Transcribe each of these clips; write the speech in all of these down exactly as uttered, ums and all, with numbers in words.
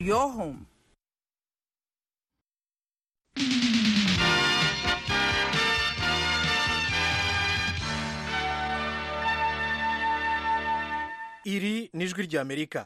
your home. Iri ni ijwi ry'Amerika.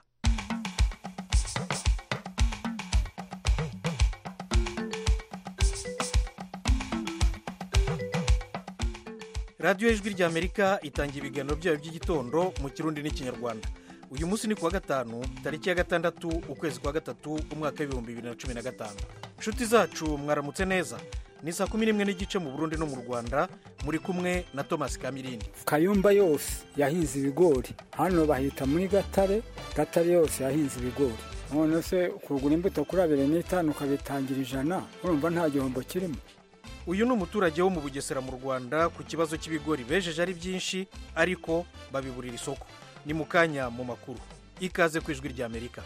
radiyo y'ijwi ry'Amerika itangira ibiganiro byayo by'igitondo mu kirundi n'ikinyarwanda. Uyu munsi ni kuwa gatanu tariki ya gatandatu ukwezi kwa gatatu umwaka w'ibihumbi bibiri na cumi na gatanu. Inshuti zacu mwaramutse neza. Ni saa kumi n'imwe n'igice mu Burundi no mu Rwanda, muri kumwe na Thomas Kamirindi. Kayumba yose yahinze ibigori, hano bahita muri Gatare, Gatare yose yahinze ibigori. None se kugura imbuto kuri abiri n'itanu ukabitangira ijana, urumva nta gihombo kirimo. Uyu ni umuturage wo mu Bugesera mu Rwanda ku kibazo cy'ibigori bejeje ari byinshi ariko babiburira isoko. Ni mukanya mu makuru. Ikaze ku ijwi ry'Amerika.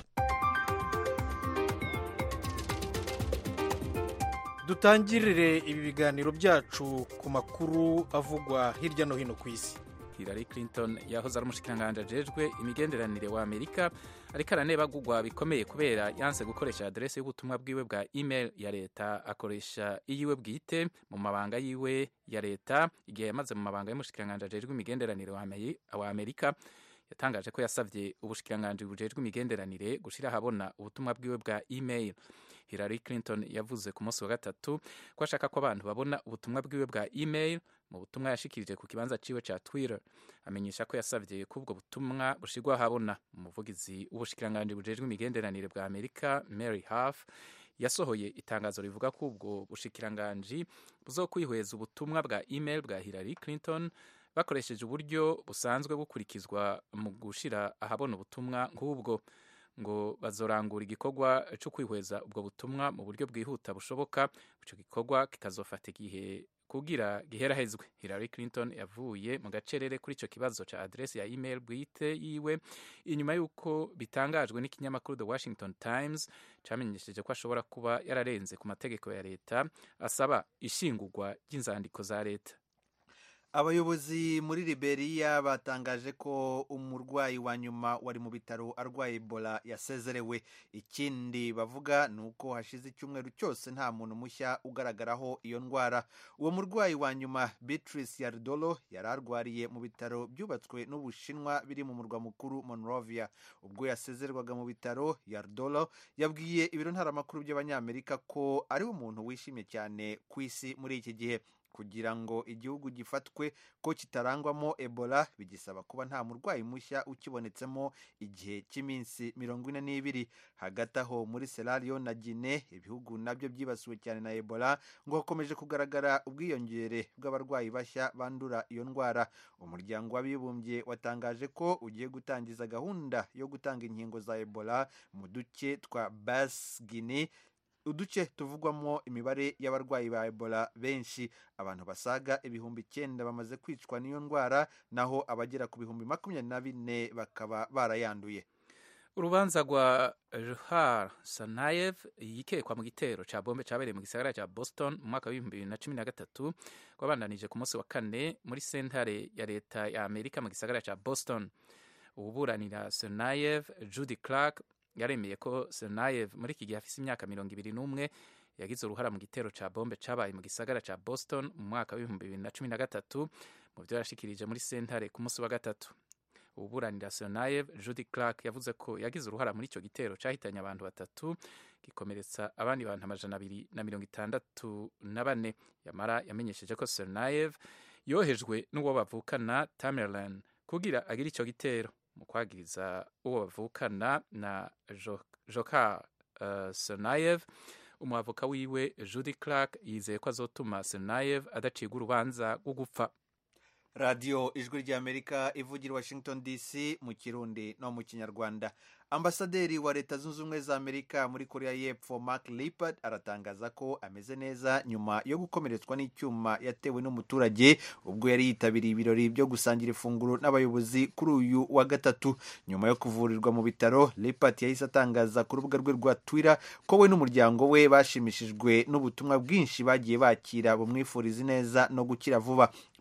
Dutangirire ibi biganiro byacu ku makuru avugwa hirya no hino ku isi. Hillary Clinton yahoze ari umushikiranganji ajejwe imigenderanire wa Amerika ariko aranebagurwa bikomeye kubera yanse gukoresha adresse y'ubutumwa bwiwe bwa email ya leta, akoresha iyiwe bwite mu mabanga yiwe ya leta igihe yamaze mu mabanga y'umushikiranganji ajejwe imigenderanire wa Amerika. Yatangaje ko yasavye ubushikiranganji bujejwe imigenderanire gushira habona ubutumwa bwiwe bwa email. Hillary Clinton yavuze ku munsi wa gatatu ko ashaka ko abantu babona ubutumwa bwiwe bwa email mu butumwa yashikirije ku kibanza ciwe ca Twitter. Amenyesha ko yasavye ko ubwo butumwa bushirwa habona. Umuvugizi w'ubushikiranganji bujejwe imigenderanire bwa Amerika, Mary Harf, yasohoye itangazo rivuga ko ubwo bushikiranganji buzokwihweza ubutumwa bwa email bwa Hillary Clinton bakoresheje uburyo busanzwe bukurikizwa mu gushira ahabona ubutumwa nk'ubwo, ngo bazorangura igikorwa cyo kwihweza ubwo butumwa mu buryo bwihuta bushoboka. Ico gikorwa kikazofata igihe kugira giherahezwe. Hillary Clinton yavuye mu gacerere kuri ico kibazo ca adresse ya email bwite yiwe inyuma y'uko bitangajwe n'ikinyamakuru The Washington Times camenyesheje ko ashobora kuba yararenze ku mategeko ya leta asaba ishingurwa ry'inzandiko za leta. Abayobozi muri Liberia batangaje ko umurwayi wa nyuma wari mu bitaro arwaye Ebola yasezerewe. Ikindi bavuga nuko hashize icyumweru cyose nta muntu mushya ugaragaraho iyo ndwara. Uwo murwayi wa nyuma, Beatrice Yardolo, yararwariye mu bitaro byubatswe n'Ubushinwa biri mu murwa mukuru Monrovia. Ubwo yasezerwaga mu bitaro, Yardolo yabwiye ibiro ntaramakuru by'Abanyamerika ko ari umuntu wishimye cyane ku isi muri iki gihe. Kugira ngo igihugu gifatwe ko kitarangwamo Ebola bigisaba kuba nta murwayi mushya ukibonetsemo igihe cy'iminsi mirongo ine n'ibiri. Hagati aho muri Sierra Leone na Guinea, ibihugu nabyo byibasiwe cyane na Ebola, ngo hakomeje kugaragara ubwiyongere bw'abarwayi bashya bandura iyo ndwara. Umuryango w'Abibumbye watangaje ko ugiye gutangiza gahunda yo gutanga inkingo za Ebola mu duce twa Basse Guinea, uduce tuvugwamo imibare y'abarwayi ba Ebola benshi. Abantu basaga ibihumbi icyenda bamaze kwicwa n'iyo ndwara, naho abagera ku bihumbi makumyabiri na bine bakaba barayanduye. Urubanza rwa Johar Sanayev yikekwa mu gitero ca bombe cabereye mu gisagara ca Boston mu mwaka w'ibihumbi bibiri na cumi na gatatu rwabandanije ku munsi wa kane muri sentare ya leta ya Amerika mu gisagara ca Boston. Ububuranira Sanayev, Judy Clark, yaremeye ko Sanayev muri iki gihe afise imyaka mirongo ibiri n'umwe yagize uruhara mu gitero ca bombe cabaye mu gisagara ca Boston mu mwaka w'ibihumbi bibiri na cumi na gatatu. Mu byo yashikirije muri sentare ku munsi wa gatatu, ububuranira Sanayev, Judy Clark, yavuze ko yagize uruhara muri ico gitero cahitanye abantu batatu gikomeretsa abandi bantu amajana abiri na mirongo itandatu na bane. Yamara yamenyesheje ko Sanayev yohejwe n'uwo bavukana Tamerlan kugira agire ico gitero. Mu kwagiriza uwo bavukana na Johar uh, Sanayev, umwavoka wiwe Judy Clark yizeye ko azotuma Sanayev adacibwa urubanza rwo gupfa. Radio Ijwi ry'Amerika ivugira Washington D C mu Kirundi no mu Kinyarwanda. Ambasaderi wa Leta Zunze Ubumwe za Amerika muri Korea y'Epfo, Mark Lippert, aratangaza ko ameze neza nyuma yo gukomeretswa n'icyuma yatewe n'umuturage ubwo yari yitabiriye ibirori byo gusangira ifunguro n'abayobozi kuri uyu wa gatatu. Nyuma yo kuvurirwa mu bitaro, Lippert yahise atangaza ku rubuga rwe rwa Twitter ko we n'umuryango we bashimishijwe n'ubutumwa bwinshi bagiye bakira bumwifuriza neza no gukira vuba.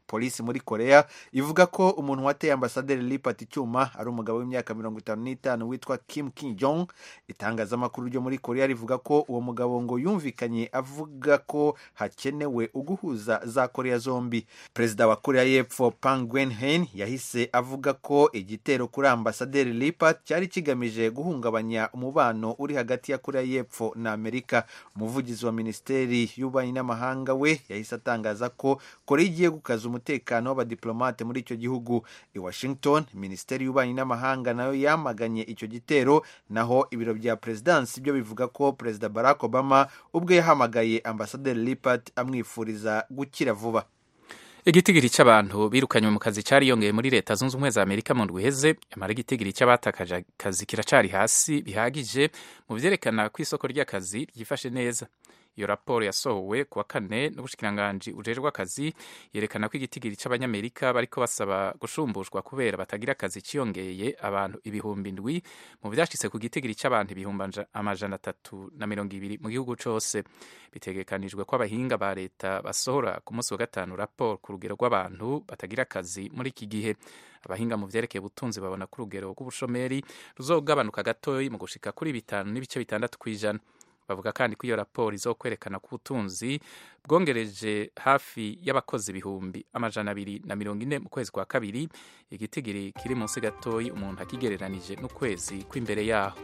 polisi muri korea ivuga ko umuntu wateye ambasaderi Lipat icyuma ari umugabo w'imyaka mirongo itanu n'itanu witwa Kim Ki Jong. Itangazamakuru ryo muri korea rivuga ko uwo mugabo ngo yumvikanye avuga ko hakenewe uguhuza za korea zombi. Perezida wa korea y'epfo Park Geun-hye yahise avuga ko igitero kuri ambasaderi Lipat cyari kigamije guhungabanya umubano uri hagati ya korea y'epfo na Amerika. Umuvugizi wa minisiteri y'ububanyi n'amahanga we yahise atangaza ko korea igiye gukaza umutekano w'abadiplomate muri icyo gihugu. I Washington, minisiteri y'ububanyi n'amahanga nayo yamaganye icyo gitero, naho ibiro bya perezidansi byo bivuga ko Perezida Barack Obama ubwe yahamagaye ambasaderi Lipat amwifuriza gukira vuba. Igitigiri cy'abantu birukanywe mu kazi cyariyongeye muri leta zunze ubumwe za Amerika mu ndwi iheze, amara igitigiri cy'abatakaje akazi kiracari hasi bihagije mu vyerekana ko isoko ry'akazi ryifashe neza. Iyo raporo yasohowe kuwa kane n'ubushikiranganji ujejwe akazi yerekana ko igitigiri cy'abanyamerika bariko basaba gushumbushwa kubera batagira akazi ciyongeye abantu ibihumbi ndwi mu vyashitse ku gitigiri cy'abantu ibihumbi amajana atatu na mirongo ibiri mu gihugu cose. Bitegekanijwe ko abahinga ba leta basohora ku munsi wa gatanu raporo ku rugero rw'abantu batagira akazi muri iki gihe. Abahinga mu vyerekeye ubutunzi babona ko urugero rw'ubushomeri ruzogabanuka gatoyi mu gushika kuri bitanu n'ibice bitandatu kw'ijana. Bavuga kandi ko iyo raporo izokwerekana ko ubutunzi bwongereje hafi y'abakozi ibihumbi amajana abiri na mirongo ine mu kwezi kwa kabiri, igitigiri kiri munsi gatoyi umuntu akigereranije n'ukwezi kw'imbere yaho.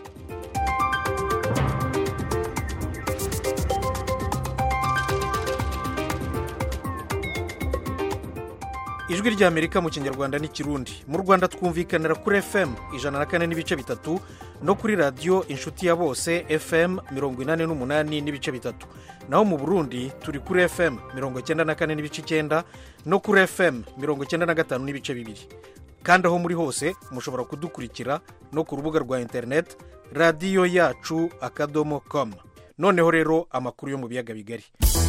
Ijwi rya Amerika mu Kinyarwanda n'Ikirundi. Mu Rwanda twumvikanira kuri F M ijana na kane n'ibice bitatu no kuri radio Inshuti ya Bose F M mirongo inani n'umunani n'ibice bitatu. Naho mu Burundi turi kuri F M mirongo icyenda na kane n'ibice icyenda no kuri F M mirongo icyenda na gatanu n'ibice bibiri. Kandi aho muri hose mushobora kudukurikira no ku rubuga rwa internet radio yacu akadomo com. Noneho rero amakuru yo mu biyaga bigari.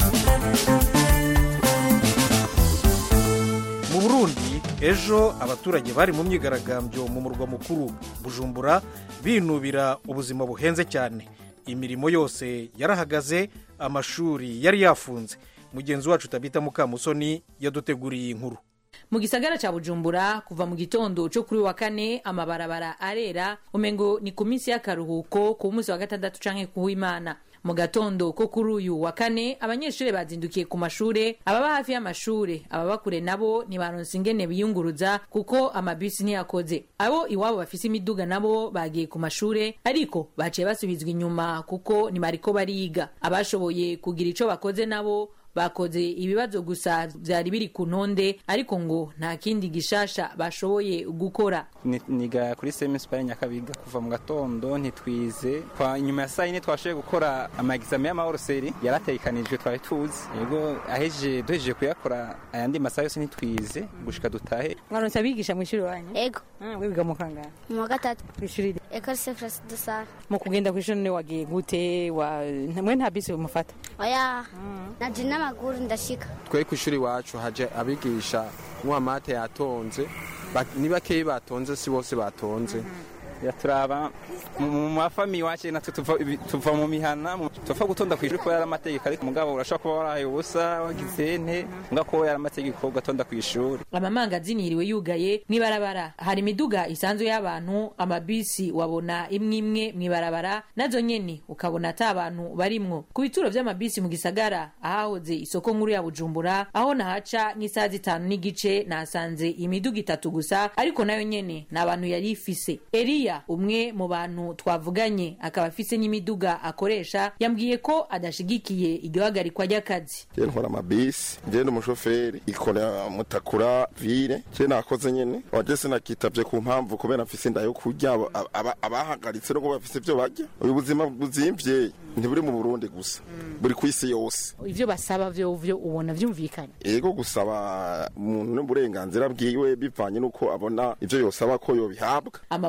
Mu Burundi ejo abaturage bari mu myigaragambyo mu murwa mukuru Bujumbura binubira ubuzima buhenze cyane. Imirimo yose yarahagaze, amashuri yari yafunze. Mugenzi wacu Tabita Mukamusoni yaduteguriye inkuru. Mu gisagara ca Bujumbura kuva mu gitondo cyo kuri wa kane amabarabara arera, umengo ni ku minsi y'akaruhuko ku munsi wa gatandatu canke ku w'Imana. Mu gatondo ko kuri uyu wa kane abanyeshuri bazindukiye ku mashure, ababa hafi y'amashure ababa kure nabo ntibaronse ingene biyunguruza kuko amabisi ntiyakoze. Abo iwabo bafise imiduga nabo bagiye ku mashure ariko baciye basubizwa inyuma kuko ntibariko bariga. Abashoboye kugira ico bakoze nabo bakoze ibibazo gusa byari biri ku ntonde ariko ngo nta kindi gishasha bashoboye gukora. Niga kuri semisipari Nyakabiga kuva mu gatondo ntitwize, kwa nyuma ya saa yine twashoboye gukora amagizame y'amahoroseri yaratekanijwe twari tuzi, yego aheje duhejeje kuyakora ayandi masaha yose ntitwize gushika dutahe. Mwaronse abigisha mu ishuri wanyu? Ego. Ah, wiga mu kangana? Mu gatatu. Ishuri Ecole Saint de Sar. Mu kugenda ku ishuri ne wagiye gute wa mwe nta bisi umufata? Oya. Naje n'amaguru ndashika. Twe ku ishuri wacu haje abigisha mwamate yatonze, niba keye batonze si bose batonze. Yaturaba mu mafami wacu natwe tuva tuva mu mihana tuva gutonda kwishuri ko yari amategeko ariko mugabo urashaka kuba waraye ubusa wagize nte ngako yari amategeko gatonda kwishuri. Amamangazini yiriwe yugaye mwibarabara, hari imiduga isanzwe y'abantu, amabisi wabona imwe imwe mwibarabara nazo nyene ukabona ata abantu barimwo. Ku bituro by'amabisi mu gisagara ahahoze isoko nkuru ya Bujumbura aho nahaca nk'isaha zitanu n'igice nasanze imiduga itatu gusa ariko nayo nyene n'abantu yari ifise. Elia umwe mu bantu twavuganye akaba afise n'imiduga akoresha yambwiye ko adashigikiye igihagarikwa ry'akazi. Je nkora amabisi, je n'umushoferi ikora mutakura ville, je nakoze nyene waje sinakitavye ku mpamvu kubera afise ndayo kurya abahagaritse no bafise byo barya. Uyu buzima buzimvye ntiburi mu Burundi gusa, buri kwisi yose. Ivyo basaba vyo vyo ubona vyumvikanye. Yego gusaba umuntu n'uburenganzira bwiwe bivanye nuko abona ivyo yosaba ko yo bihabwa. Amabutike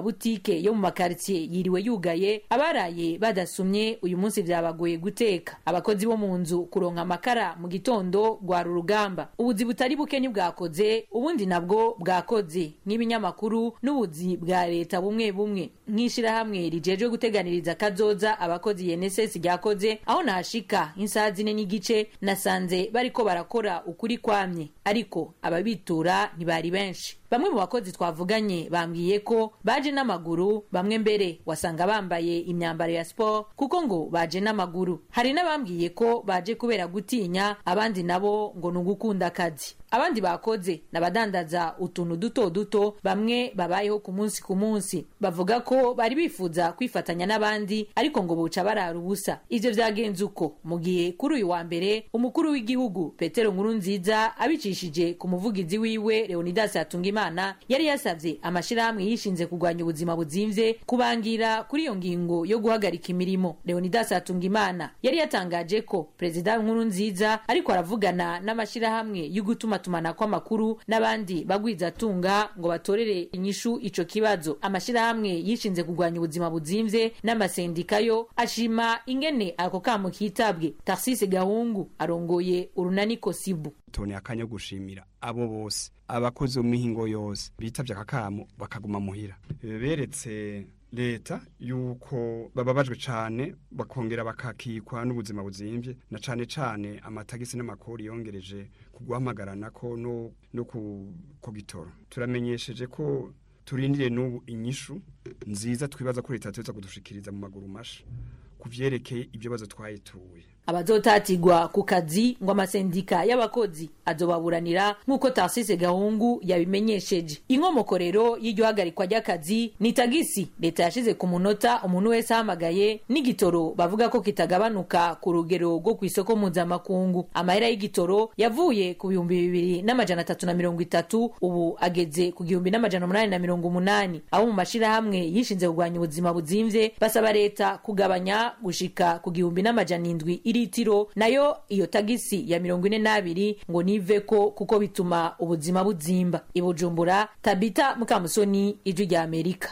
amabutike yo mu makaritsiye yiriwe yugaye, abaraye badasumye uyu munsi vyabagoye guteka. Abakozi bo mu nzu kuronka amakara mu gitondo gwara urugamba. Ubuzi butari buke ni bwakoze, ubundi nabwo bwakoze nk'ibinyamakuru n'ubuzi bwa leta bumwe bumwe. Nkishira hamwe rijejwe guteganiriza kazoza abakozi N S S ryakoze, aho nashika insaha zine n'igice nasanze bariko barakora ukuri kwamye, ariko ababitura ntibari benshi. Bamwe mu bakozi twavuganye bambwiye ko baje n'amaguru, bamwe mbere wasanga bambaye imyambaro ya sport kuko ngo baje n'amaguru. Hari n'abambwiye ko baje kubera gutinya, abandi nabo ngo nugukunda akazi. Abandi bakoze nabadandaza utuntu duto duto, bamwe babayeho ku munsi ku munsi. Bavuga ko bari bifuza kwifatanya n'abandi ariko ngo buca barara ubusa. Ivyo vyagenze uko mu gihe kuri uyu wa mbere umukuru w'igihugu Petero Nkurunziza abicishije ku muvugizi wiwe Leonidas Hatungimana yari yasavye amashirahamwe yishinze kugwanya ubuzima buzimvye kubangira kuri iyo ngingo yo guhagarika imirimo. Leonidas Hatungimana yari yatangaje ko President Nkurunziza ariko aravugana n'amashirahamwe y'ugutuma tumana kwa makuru n'abandi bagwiza tunga ngo batorere inyishu ico kibazo. Amashirahamwe yishinze kugwanya ubuzima buzimvye n'amasendika yo ashima ingene ako kamo kitabwe. Tarsise Gahungu arongoye urunani Kosibu. Tone akanya gushimira abo bose abakozi mu mihingo yose bitavye akakamo bakaguma muhira. Beretse leta yuko bababajwe cane bakongera bakakikwa n'ubuzima buzimvye, na cane cane amatagisi n'amakori yongereje kugwamagarana ko no no ku gitoro. Turamenyesheje ko turindire n'ubu inyishu nziza twibaza ko leta tuza kudushikiriza mu maguru masha kuvyerekeye ibyo bazo twayituye. Abazotatigwa ku kazi ngo amasendika y'abakozi azobaburanira nk'uko Tarsise Gahungu yabimenyesheje. Inkomoko rero y'iryo hagarikwa ry'akazi ni tagisi leta yashize ku munota umuntu wese ahamagaye, n'igitoro bavuga ko kitagabanuka ku rugero rwo kw'isoko mpuzamakungu. Amahera y'igitoro yavuye ku bihumbi bibiri n'amajana atatu na mirongo itatu ubu ageze ku gihumbi n'amajana umunani na mirongo umunani. Abo mu mashirahamwe yishinze kugwanya ubuzima buzimvye basaba leta kugabanya gushika ku gihumbi n'amajana indwi litiro, nayo iyo tagisi ya mirongo ine n'abiri ngo niveko kuko bituma ubuzima buzimba. I Bujumbura, Tabita Mukamusoni, Ijwi rya Amerika.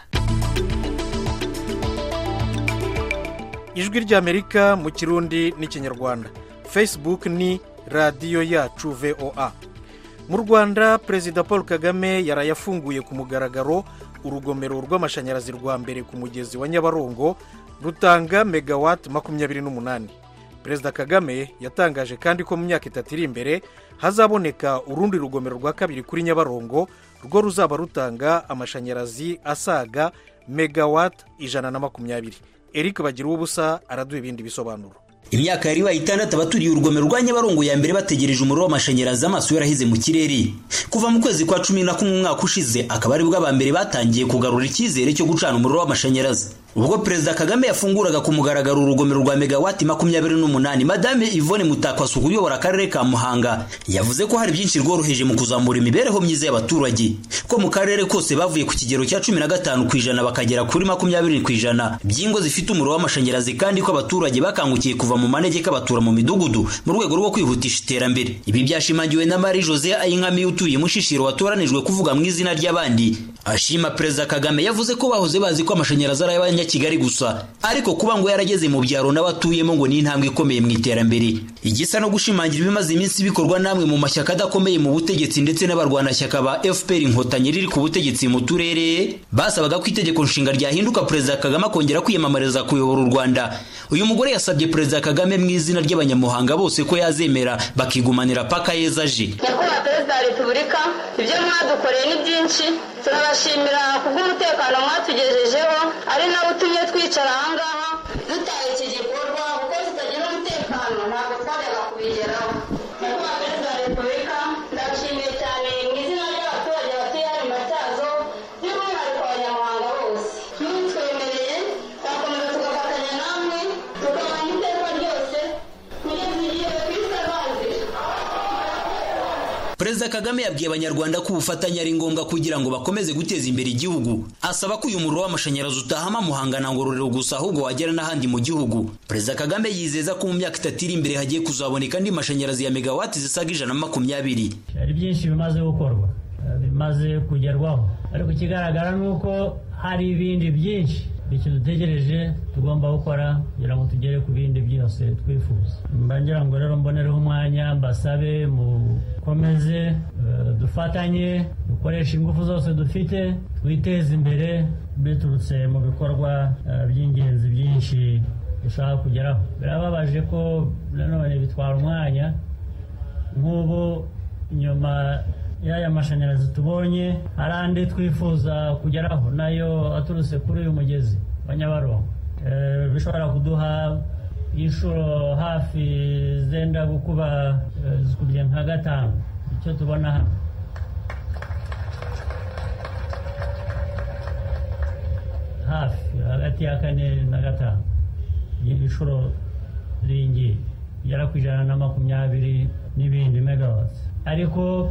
Ijwi rya Amerika mu Kirundi n'Ikinyarwanda. Facebook ni Radio Yacu V O A. Mu Rwanda, Perezida Paul Kagame yarayafunguye ku mugaragaro urugomero rw'amashanyarazi rwa mbere ku mugezi wa Nyabarongo rutanga megawatt makumyabiri n'umunani. Perezida Kagame yatangaje kandi ko mu myaka itatu iri imbere hazaboneka urundi rugomero rwa kabiri kuri Nyabarongo rwo ruzaba rutanga amashanyarazi asaga megawatt ijana na makumyabiri. Eric Bagiruwubusa araduha ibindi bisobanuro. Imyaka yari bayitandatu abaturiye urugomero rwa Nyabarongo ya mbere bategereje umuriro w'amashanyarazi, amaso yarahize mu kirere. Kuva mu kwezi kwa cumi na kumwe umwaka ushize akaba ari bwo abambere batangiye kugarura icyizere cyo gucana umuriro w'amashanyarazi. Ubwo Perezida Kagame yafunguraga ku mugaragaro urugomero rwa megawati makumyabiri n'umunani, Madame Yvonne Mutakwasuku uyobora akarere ka Muhanga yavuze ko hari byinshi rworoheje mu kuzamura imibereho myiza y'abaturage, ko mu karere kose bavuye ku kigero cya cumi na gatanu ku ijana bakagera kuri makumyabiri ku ijana by'ingo zifite umuriro w'amashanyarazi, kandi ko abaturage bakangukiye kuva mu manegeka batura mu midugudu mu rwego rwo kwihutisha iterambere. Ibi byashimangiwe na Marie Jose Ayinkami utuye Mushishiro watoranijwe kuvuga mu izina ry'abandi. Ashima Perezida Kagame yavuze ko bahoze bazi ko amashanyarazi ari ay'abanya Kigali gusa, ariko kuba ngo yarageze mu byaro n'abatuyemo ngo ni intambwe ikomeye mu iterambere. Igisa no gushimangira ibimaze iminsi bikorwa namwe mu mashyaka adakomeye mu butegetsi ndetse n'abarwanashyaka ba F P R Inkotanyi riri ku butegetsi mu turere basabaga ko itegeko nshinga ryahinduka Perezida Kagame akongera kwiyamamariza kuyobora u Rwanda. Uyu mugore yasabye Perezida Kagame mu izina ry'abanyamuhanga bose ko yazemera bakigumanira paka yezaje. Nyakubahwa Perezida wa Repubulika, ibyo mwadukoreye ni byinshi, turabashimira kubw'umutekano mwatugejejeho, ari nawe utumye twicara ahangaha dutaye iki gikorwa, kuko tutagira umutekano ntabwo twajyaga kubigeraho. Nyakubahwa Perezida wa Repubulika, ndabashimiye cyane mu izina ry'abaturage batuye hano Matyazo, by'umwihariko abanyamuhanga bose. Mutwemereye twakomeza tugafatanya namwe tukabana iteka ryose kugeza igihe twise abanzi. Perezida Kagame yabwiye abanyarwanda ko ubufatanye ari ngombwa kugira ngo bakomeze guteza imbere igihugu. Asaba ko uyu muriro w'amashanyarazi utahama Muhanga na Ngororero gusa ahubwo wagera n'ahandi mu gihugu. Perezida Kagame yizeza ko mu myaka itatu iri imbere hagiye kuzaboneka andi mashanyarazi ya megawati zisaga ijana na makumyabiri. Hari byinshi bimaze gukorwa bimaze kugerwaho, ariko ikigaragara ni uko hari ibindi byinshi icyo dutegereje tugomba gukora kugira ngo tugere ku bindi byose twifuza. Mbangira ngo rero mbonereho umwanya mbasabe mukomeze dufatanye dukoresha ingufu zose dufite twiteze imbere biturutse mu bikorwa by'ingenzi byinshi dushaka kugeraho. Birababaje ko nanone bitwara umwanya nk'ubu nyuma y'aya mashanyarazi tubonye hari andi twifuza kugeraho nayo aturutse kuri uyu mugezi wa Nyabarongo, bishobora kuduha inshuro hafi zenda gukuba zikubye nka gatanu icyo tubona hano. Hafi hagati ya kane na gatanu inshuro ringi igera ku ijana na makumyabiri n'ibindi megawatts, ariko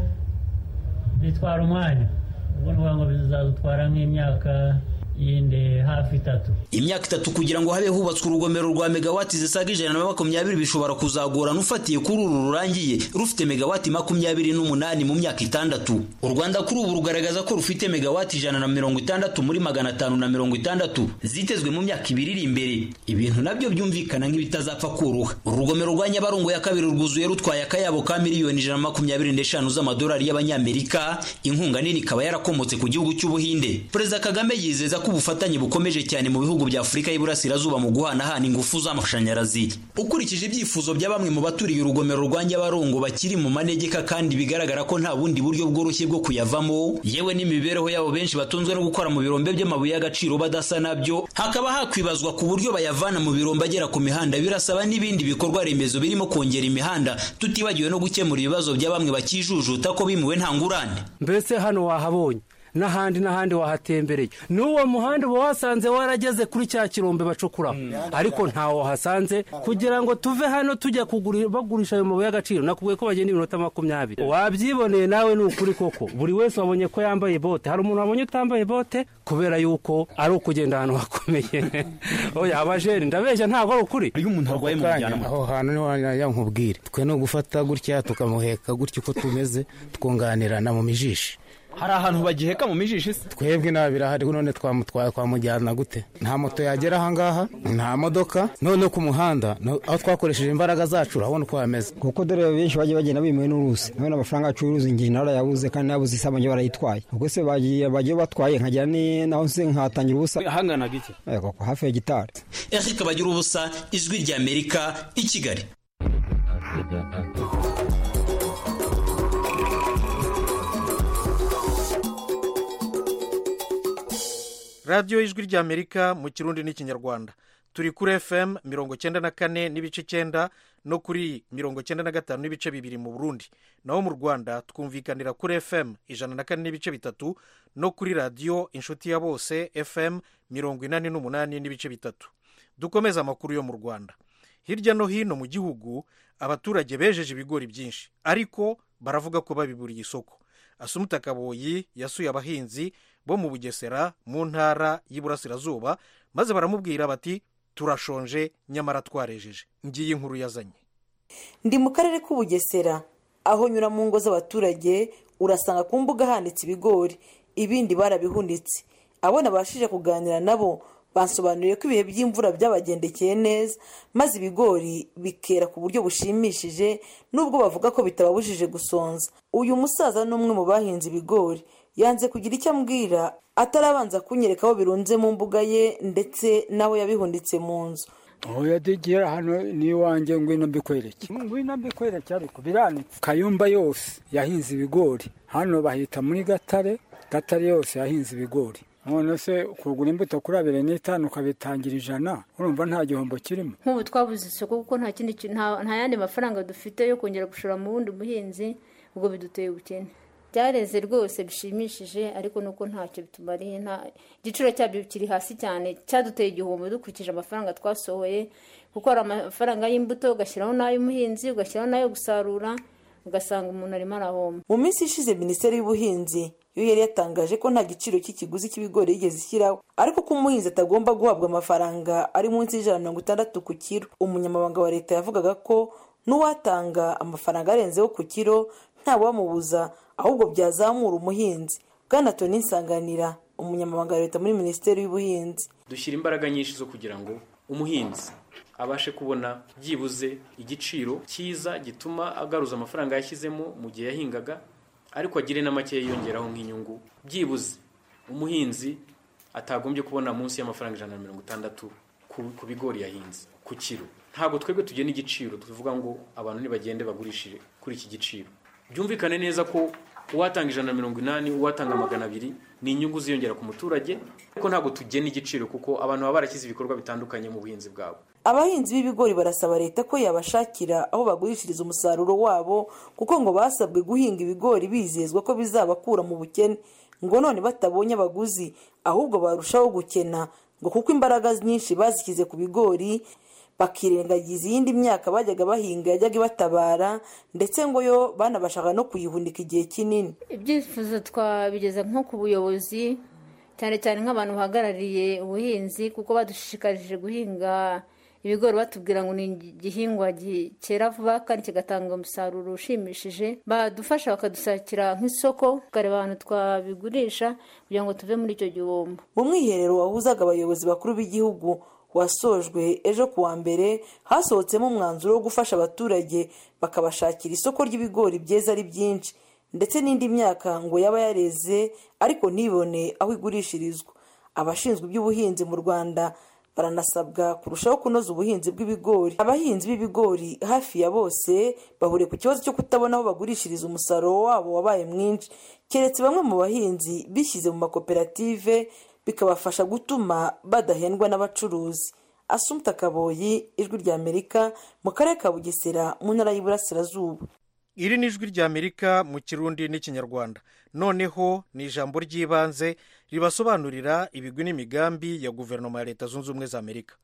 bitwara umwanya ubwo ngo bizadutwara nk'imyaka yindi hafi itatu. Imyaka itatu kugira ngo habe hubatswe urugomero rwa megawati zisaga ijana na makumyabiri bishobora kuzagorana ufatiye kuri uru rurangiye rufite megawati makumyabiri n'umunani mu myaka itandatu. U Rwanda kuri ubu rugaragaza ko rufite megawati ijana na mirongo itandatu muri magana atanu na mirongo itandatu zitezwe mu myaka ibiri iri imbere, ibintu nabyo byumvikana nk'ibitazapfa kuruha. Urugomero rwa Nyabarongo ya kabiri rwuzuye rutwaye akayabo ka miliyoni ijana na makumyabiri n'eshanu z'amadolari y'abanyamerika, inkunga nini ikaba yarakomotse ku gihugu cy'Ubuhinde. Perezida Kagame yizeza ko ubufatanye bukomeje cyane mu bihugu bya Afurika y'Iburasirazuba mu guhanahana ingufu z'amashanyarazi. Ukurikije ibyifuzo bya bamwe mu baturiye urugomero rwa Nyabarongo bakiri mu manegeka kandi bigaragara ko nta bundi buryo bworoshye bwo kuyavamo, yewe n'imibereho yabo benshi batunzwe no gukora mu birombe by'amabuye y'agaciro badasa nabyo, hakaba hakwibazwa ku buryo bayavana mu birombe agera ku mihanda. Birasaba n'ibindi bikorwa remezo birimo kongera imihanda, tutibagiwe no gukemura ibibazo bya bamwe bakijujuta ko bimuwe nta ngurane. Mbese hano wahabonye n'ahandi n'ahandi wahatembereye, n'uwo muhanda uba wasanze warageze kuri cya kirombe bacukuramo, ariko ntawo hasanze. Kugira ngo tuve hano tujya kugura bagurisha ayo mabuye y'agaciro nakubwiye ko bagenda iminota makumyabiri. Wabyiboneye nawe ni ukuri koko, buri wese wabonye ko yambaye bote. Hari umuntu wabonye utambaye bote kubera yuko ari ukugenda ahantu hakomeye. Oya abajeri ndabeshya ntabwo ari ukuri. Iyo umuntu arwaye mu bijyana aho hantu ni yankubwire twe no gufata gutya tukamuheka gutya uko tumeze twunganirana mu mijishi. Hari ahantu bagiheka mu mijishi se? Twebwe nabirahari none twamutwaye kwa mujyana gute? Nta moto yagera aha ngaha, nta modoka, none ku muhanda aho twakoresheje imbaraga zacu urabona uko hameze. Kuko dore benshi bagiye bagenda bimuwe n'urusi, none amafaranga acuruza ingi narayabuze kandi nabuze isaba nge barayitwaye. Ubwo se bagiye bagiye batwaye nkajya ni naho se nkatangira ubusa. Hangana gike? Yego ko hafi ya gitari. Eric Bagira ubusa, Ijwi rya Amerika, i Kigali. radiyo y'ijwi ry'Amerika mu Kirundi n'Ikinyarwanda. Turi kuri F M mirongo cyenda na kane n'ibice cyenda no kuri mirongo cyenda na gatanu n'ibice bibiri mu Burundi. Naho mu Rwanda twumvikanira kuri F M ijana na kane n'ibice bitatu no kuri radiyo Inshuti ya Bose F M mirongo inani n'umunani n'ibice bitatu. Dukomeza amakuru yo mu Rwanda. Hirya no hino mu gihugu abaturage bejeje ibigori byinshi, ariko baravuga ko babiburiye isoko. Asumuta Kaboyi yasuye abahinzi bo mu Bugesera mu ntara y'Iburasirazuba, maze baramubwira bati turashonje nyamara twarejeje. Ngiye inkuru yazanye. Ndi mu karere k'Ubugesera, aho nyura mu ngo z'abaturage urasanga ku mbuga handitse ibigori, ibindi barabihunitse. Abo nabashije kuganira nabo bansobanuriye ko ibihe by'imvura byabagendekeye neza, maze ibigori bikera ku buryo bushimishije, nubwo bavuga ko bitababujije gusonza. Uyu musaza ni umwe mu bahinze ibigori, yanze kugira icyo ambwira atarabanza kunyereka aho birunze mu mbuga ye ndetse nawe yabihunditse mu nzu. Oya digera hano ni wanjye ngwino mbikwereke. Ngwino mbikwereke ariko biranitse. Kayumba yose yahinze ibigori. Hano bahita muri Gatare, Gatare yose yahinze ibigori. None se kugura imbuto kuri abiri n'itanu ukabitangira ijana, urumva nta gihombo kirimo. Nk'ubu twabuze isoko kuko nta kindi nta yandi mafaranga dufite yo kongera gushora mu wundi muhinzi, ubwo biduteye ubukene. Byareze rwose bishimishije, ariko nuko ntacyo bitumariye, nta igiciro cyabyo kiri hasi cyane, cyaduteye igihombo dukurikije amafaranga twasohoye, kuko ari amafaranga y'imbuto ugashyiraho n'ay'umuhinzi ugashyiraho n'ayo gusarura, ugasanga umuntu arimo arahomba. Mu minsi ishize Minisiteri y'Ubuhinzi yo yari yatangaje ko nta giciro cy'ikiguzi cy'ibigori yigeze ishyiraho, ariko ko umuhinzi atagomba guhabwa amafaranga ari munsi y'ijana na mirongo itandatu ku kiro. Umunyamabanga wa leta yavugaga ko n'uwatanga amafaranga arenzeho ku kiro nta wamubuza, ahubwo byazamura umuhinzi. Bwana Tony Nsanganira, umunyamabanga wa leta muri minisiteri y'ubuhinzi: dushyira imbaraga nyinshi zo kugira ngo umuhinzi abashe kubona byibuze igiciro cyiza gituma agaruza amafaranga yashyizemo mu gihe yahingaga, ariko agire na make yiyongeraho nk'inyungu. Byibuze umuhinzi atagombye kubona munsi y'amafaranga ijana na mirongo itandatu ku bigori yahinze ku kiro. Ntabwo twebwe tugena igiciro tuvuga ngo abantu nibagende bagurishije kuri iki giciro. Byumvikane neza ko uwatanga ijana na mirongo inani, uwatanga magana abiri, ni inyungu ziyongera ku muturage, ariko ntabwo tugena igiciro kuko abantu baba barashyize ibikorwa bitandukanye mu buhinzi bwabo. Abahinzi b'ibigori barasaba leta ko yabashakira aho bagurishiriza umusaruro wabo, kuko ngo basabwe guhinga ibigori bizezwa ko bizabakura mu bukene, ngo none batabonye abaguzi ahubwo barushaho gukena, ngo kuko imbaraga nyinshi bazishyize ku bigori bakirengagiza iyindi myaka bajyaga bahinga yajyaga ibatabara, ndetse ngo yo banabashaka no kuyihunika igihe kinini. Ibyifuzo twabigeza nko ku buyobozi, cyane cyane nk'abantu bahagarariye ubuhinzi, kuko badushishikarije guhinga ibigori batubwira ngo ni igihingwa cyera vuba kandi kigatanga umusaruro ushimishije. Badufasha bakadusakira nk'isoko, tukareba ahantu twabigurisha kugira ngo tuve muri icyo gihombo. Mu mwiherero wahuzaga abayobozi bakuru b'igihugu wasojwe ejo kuwa mbere, hasohotsemo umwanzuro wo gufasha abaturage bakabashakira isoko ry'ibigori byeze ari byinshi, ndetse n'indi myaka ngo yaba yareze ariko ntibone aho igurishirizwa. Abashinzwe iby'ubuhinzi mu Rwanda baranasabwa kurushaho kunoza ubuhinzi bw'ibigori. Abahinzi b'ibigori hafi ya bose bahuriye ku kibazo cyo kutabona aho bagurishiriza umusaruro wabo wabaye mwinshi, keretse bamwe mu bahinzi bishyize mu makoperative bikabafasha gutuma badahendwa n'abacuruzi. Assumpta Kaboyi, Ijwi ry'Amerika, mu karere ka Bugesera mu ntara y'Iburasirazuba. Iri ni Ijwi ry'Amerika mu Kirundi n'Ikinyarwanda. Noneho ni ijambo ry'ibanze ribasobanurira ibigwi n'imigambi ya guverinoma ya Leta Zunze Ubumwe za Amerika.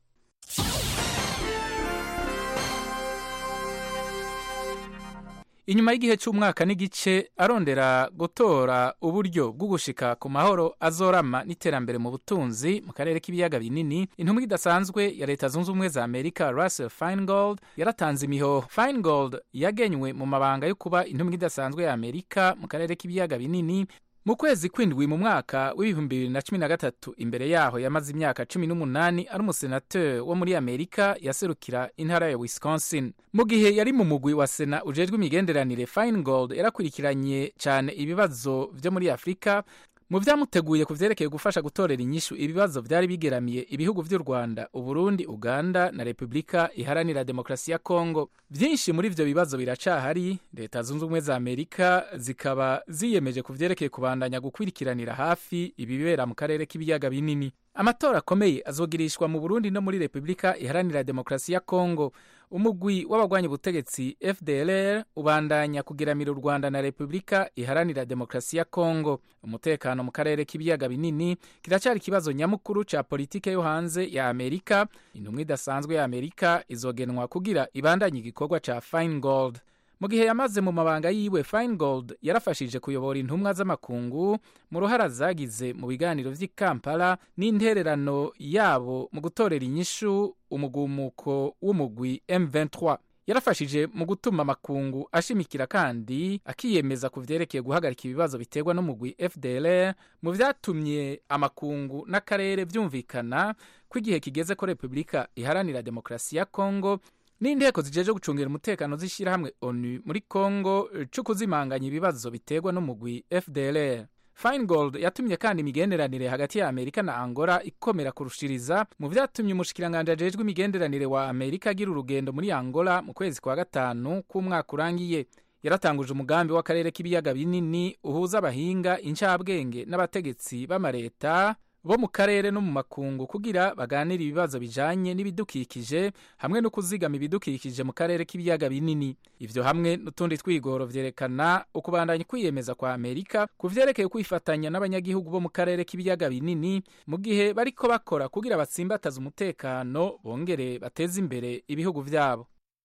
Inyuma y'igihe cy'umwaka n'igice arondera gutora uburyo bwo gushika ku mahoro azorama n'iterambere mu butunzi mu karere k'ibiyaga binini, intumwa idasanzwe ya Leta Zunze Ubumwe za Amerika Russell Feingold yaratanze imihoho. Feingold yagenywe mu mabanga yo kuba intumwa idasanzwe ya Amerika mu karere k'ibiyaga binini mu kwezi kw'indwi mu mwaka w'ibihumbi bibiri na cumi na gatatu. Imbere yaho yamaze imyaka cumi n'umunani ari umusenateri wo muri Amerika yaserukira intara ya Wisconsin. Mu gihe yari mu mugwi wa sena ujejwe imigenderanire, Feingold yarakurikiranye cyane ibibazo byo muri Afurika, mu byamuteguye ku vyerekeye gufasha gutorera inyishu ibibazo byari bigeramiye ibihugu by'u Rwanda, Uburundi, Uganda na Repubulika Iharanira Demokarasi ya Kongo. Byinshi muri ivyo bibazo biracahari. Leta Zunze Ubumwe za Amerika zikaba ziyemeje ku vyerekeye kubandanya gukurikiranira hafi ibibera mu karere k'ibiyaga binini. Amatora akomeye azogirishwa mu Burundi no muri Repubulika Iharanira Demokarasi ya Kongo. Umugwi w'abagwanya ubutegetsi F D L R ubandanya kugiramira u Rwanda na Repubulika Iharanira Demokarasi ya Kongo. Umutekano mu karere k'ibiyaga binini kiracari kibazo nyamukuru ca politike yo hanze ya Amerika. Intumwa idasanzwe ya Amerika izogenwa kugira ibandanye igikorwa ca Feingold. Mu gihe yamaze mu mabanga yiwe, Feingold yarafashije kuyobora intumwa z'amakungu mu ruhara zagize mu biganiro vy'i Kampala n'intererano yabo mu gutorera inyishu umugumuko w'umugwi M vingt-trois. Yarafashije mu gutuma amakungu ashimikira kandi akiyemeza ku vyerekeye guhagarika ibibazo biterwa n'umugwi F D L R, mu vyatumye amakungu n'akarere vyumvikana ko igihe kigeze ko Repubulika Iharanira Demokarasi ya Kongo n'inteko zijeje gucungira umutekano zishira hamwe ONU muri Kongo cyo kuzimanganya ibibazo biterwa n'umugwi F D L R. Feingold yatumye kandi imigenderanire hagati ya Amerika na Angola ikomera kurushiriza, mu vyatumye umushikiranganje ajejwe imigenderanire wa Amerika agira urugendo muri Angola mu kwezi kwa gatanu k'umwaka urangiye. Yaratanguje umugambi w'akarere k'ibiyaga binini uhuza abahinga, incabwenge n'abategetsi b'amareta bo mu karere no mu makungu kugira baganira ibibazo bijanye n'ibidukikije hamwe no kuzigama ibidukikije mu karere k'ibiyaga binini. Ivyo hamwe n'utundi twigoro vyerekana ukubandanya kwiyemeza kwa Amerika ku vyerekeye kwifatanya n'abanyagihugu bo mu karere k'ibiyaga binini mu gihe bariko bakora kugira batsimbataza umutekano bongere bateze imbere ibihugu vyabo.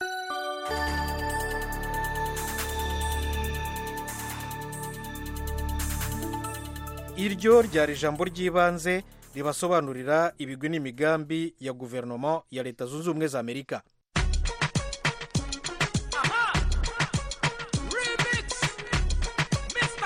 Iryo ryari ijambo ry'ibanze ribasobanurira ibigwi n'imigambi ya guverinoma ya Leta Zunze Ubumwe za Amerika. Remix, Mister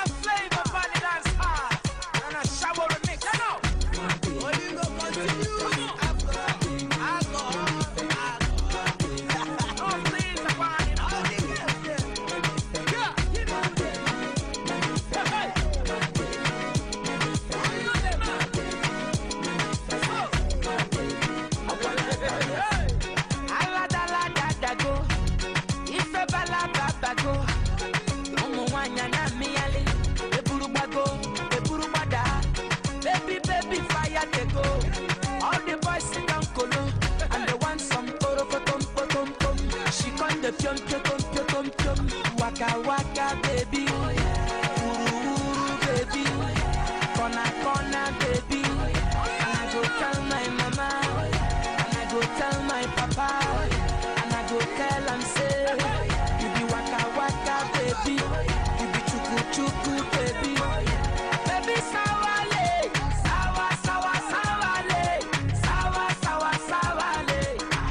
the pium pium pium pium pium. Waka waka baby, uru uru baby, corner corner baby. And I go tell my mama, and I go tell my papa, and I go tell am say, you be waka waka baby, you be chuku chuku baby, baby sawale, sawa sawa sawale, sawa sawa sawale.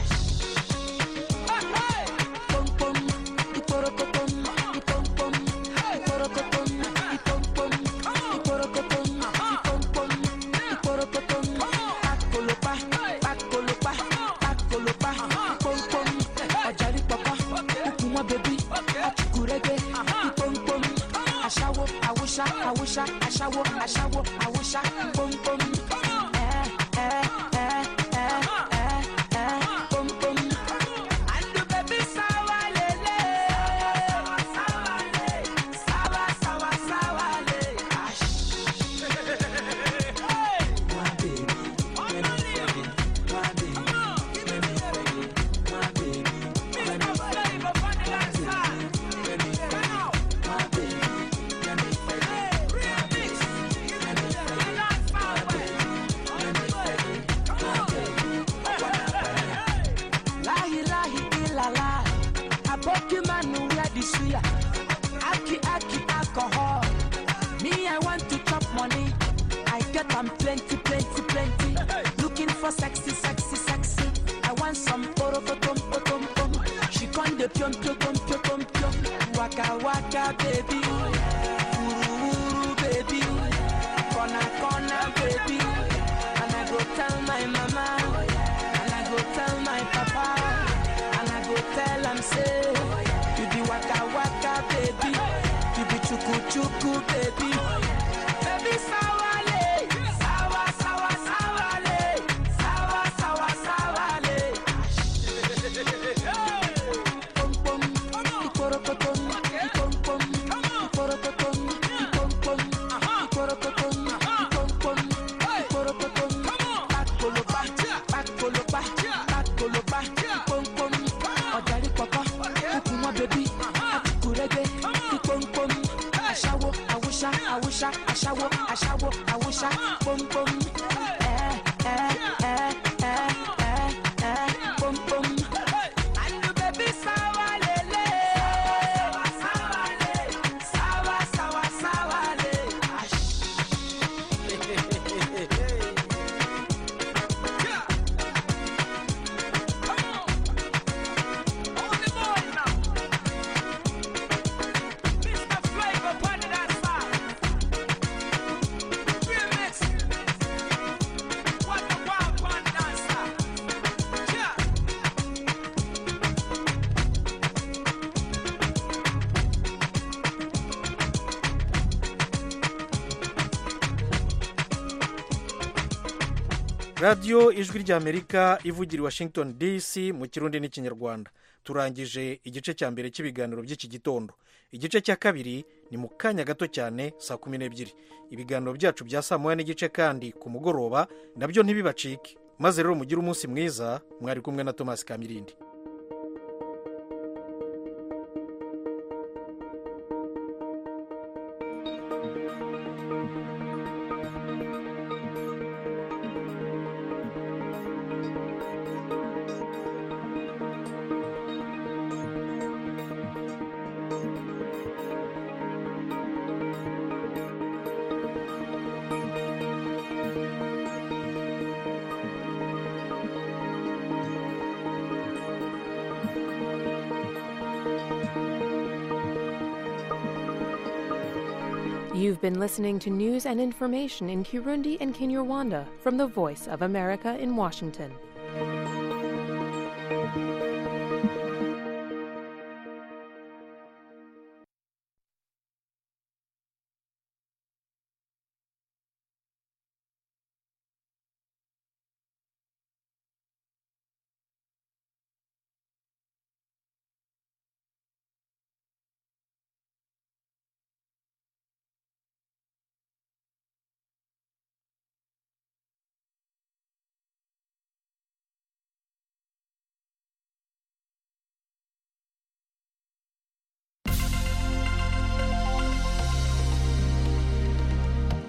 Pom pom, iporokotom, ipom pom, iporokotom, ipom pom, iporokotom, ipom pom, iporokotom. Pakolopa, pakolopa, pakolopa, ipom pom. Ọjàrí pọpọ, ukunmọ bèbí, achukurege, ipom pom. Aṣáwo, àwòṣá, àwòṣá, aṣáwo, aṣáwo, àwòṣá, ipom pom. Eh, eh, eh, eh, eh, eh, pom pom. And the baby sawa lele, sawa le, sawa sawa sawa le. My baby, let me feel it. My baby, let me feel it. My baby, let me feel it. My baby, let me feel it. My baby, let me feel it. My baby, let me feel it. My baby, let me feel it. My baby, lahi lahi ilala, aboki manu where the suya, aki aki alcohol. Me I want to chop money, I get am plenty plenty plenty. Looking for sexy sexy sexy, I want some poro potom potom pom. She con the pium pium pium pium pium pium. Waka waka baby, uru uru baby, corner corner baby. And I go tell my mama, and I go tell my papa, and I go tell am say, you be waka waka baby, you be chuku chuku baby, baby sawale, sawa sawa sawale, sawa sawa sawale. Pom pom, iporokotom, ipom pom, iporokotom, ipom pom, iporokotom, ipom pom, iporokotom. Pakolopa, pakolopa, pakolopa, ipom pom. Ọjàrí pọpọ, ukunmọ bèbí, achukurege, ipom pom. Aṣáwo, àwòṣá, àwòṣá, aṣáwo, aṣáwo, àwòṣá, pom pom. Eh, eh, eh, eh, eh, eh, pom pom. And the baby sawa lele, sawa le, sawa sawa sawa le. radiyo ijwi ry'amerika ivugira i washington dc mu kirundi n'ikinyarwanda. turangije igice cya mbere cy'ibiganiro by'iki gitondo. Igice cya kabiri ni mu kanya gato cyane saa kumi n'ebyiri. Ibiganiro byacu bya saa moya n'igice kandi ku mugoroba nabyo ntibibacike. Maze rero mugire umunsi mwiza. Mwari kumwe na Thomas Kamirindi. You've been listening to news and information in Kirundi and Kinyarwanda from the Voice of America in Washington.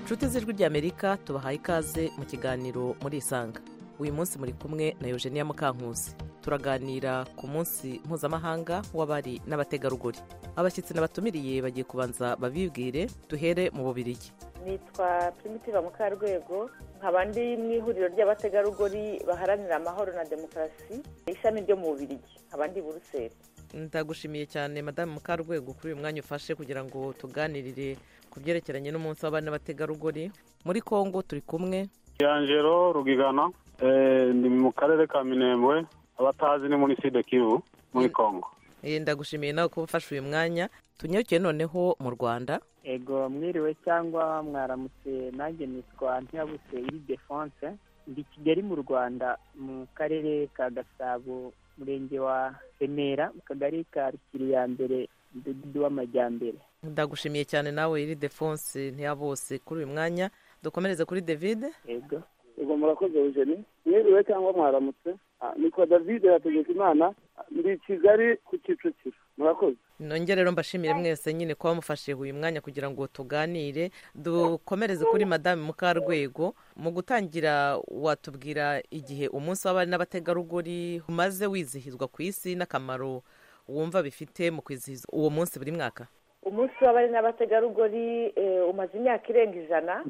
inshuti z'ijwi ry'Amerika tubahaye ikaze mu kiganiro muri Isanga. Uyu munsi muri kumwe na Eugenia Mukankusi. Turaganira ku munsi mpuzamahanga w'abari n'abategarugori. Abashyitsi n'abatumiriye bagiye kubanza babibwire, duhere mu Bubiligi. Nitwa Primitive Mukarwego, nkaba ndi mu ihuriro ry'abategarugori baharanira amahoro na demokarasi, ishami ryo mu Bubiligi, nkaba ndi Buruseli. Ndagushimiye cyane Madame Mukarwego kuri uyu mwanya ufashe kugira ngo tuganirire ku byerekeranye n'umunsi w'abari n'abategarugori. Muri Kongo turi kumwe Angelo Rugigana, eh ndi mu karere ka Minembwe, abatazi ni muri Sud Kivu muri Kongo. Eh ndagushimiye nawe kuba ufashe uyu mwanya. Tunyukiye noneho mu Rwanda. Ego mwiriwe cyangwa mwaramutse, nanjye nitwa Ntiyabuse iri Defense, ndi Kigali mu Rwanda mu karere ka Gasabo, murenge wa Remera, mu kagari ka Rukiri ya mbere, umudugudu w'Amajyambere. Ndagushimiye cyane nawe iri Defense Ntiyabose kuri uyu mwanya. Dukomereze kuri David. Ego ego murakoze Eugenie, mwiriwe cyangwa mwaramutse. Nitwa David Hategekimana, ndi Kigali ku Kicukiro. Murakoze. Nongere rero mbashimire mwese nyine kuba mufashe uyu mwanya kugira ngo tuganire. Dukomereze kuri Madame Mukarwego. Mu gutangira watubwira igihe umunsi w'abari n'abategarugori umaze wizihizwa ku isi n'akamaro wumva bifite mu kwizihiza uwo munsi buri mwaka. Umunsi w'abari n'abategarugori umaze imyaka irenga ijana.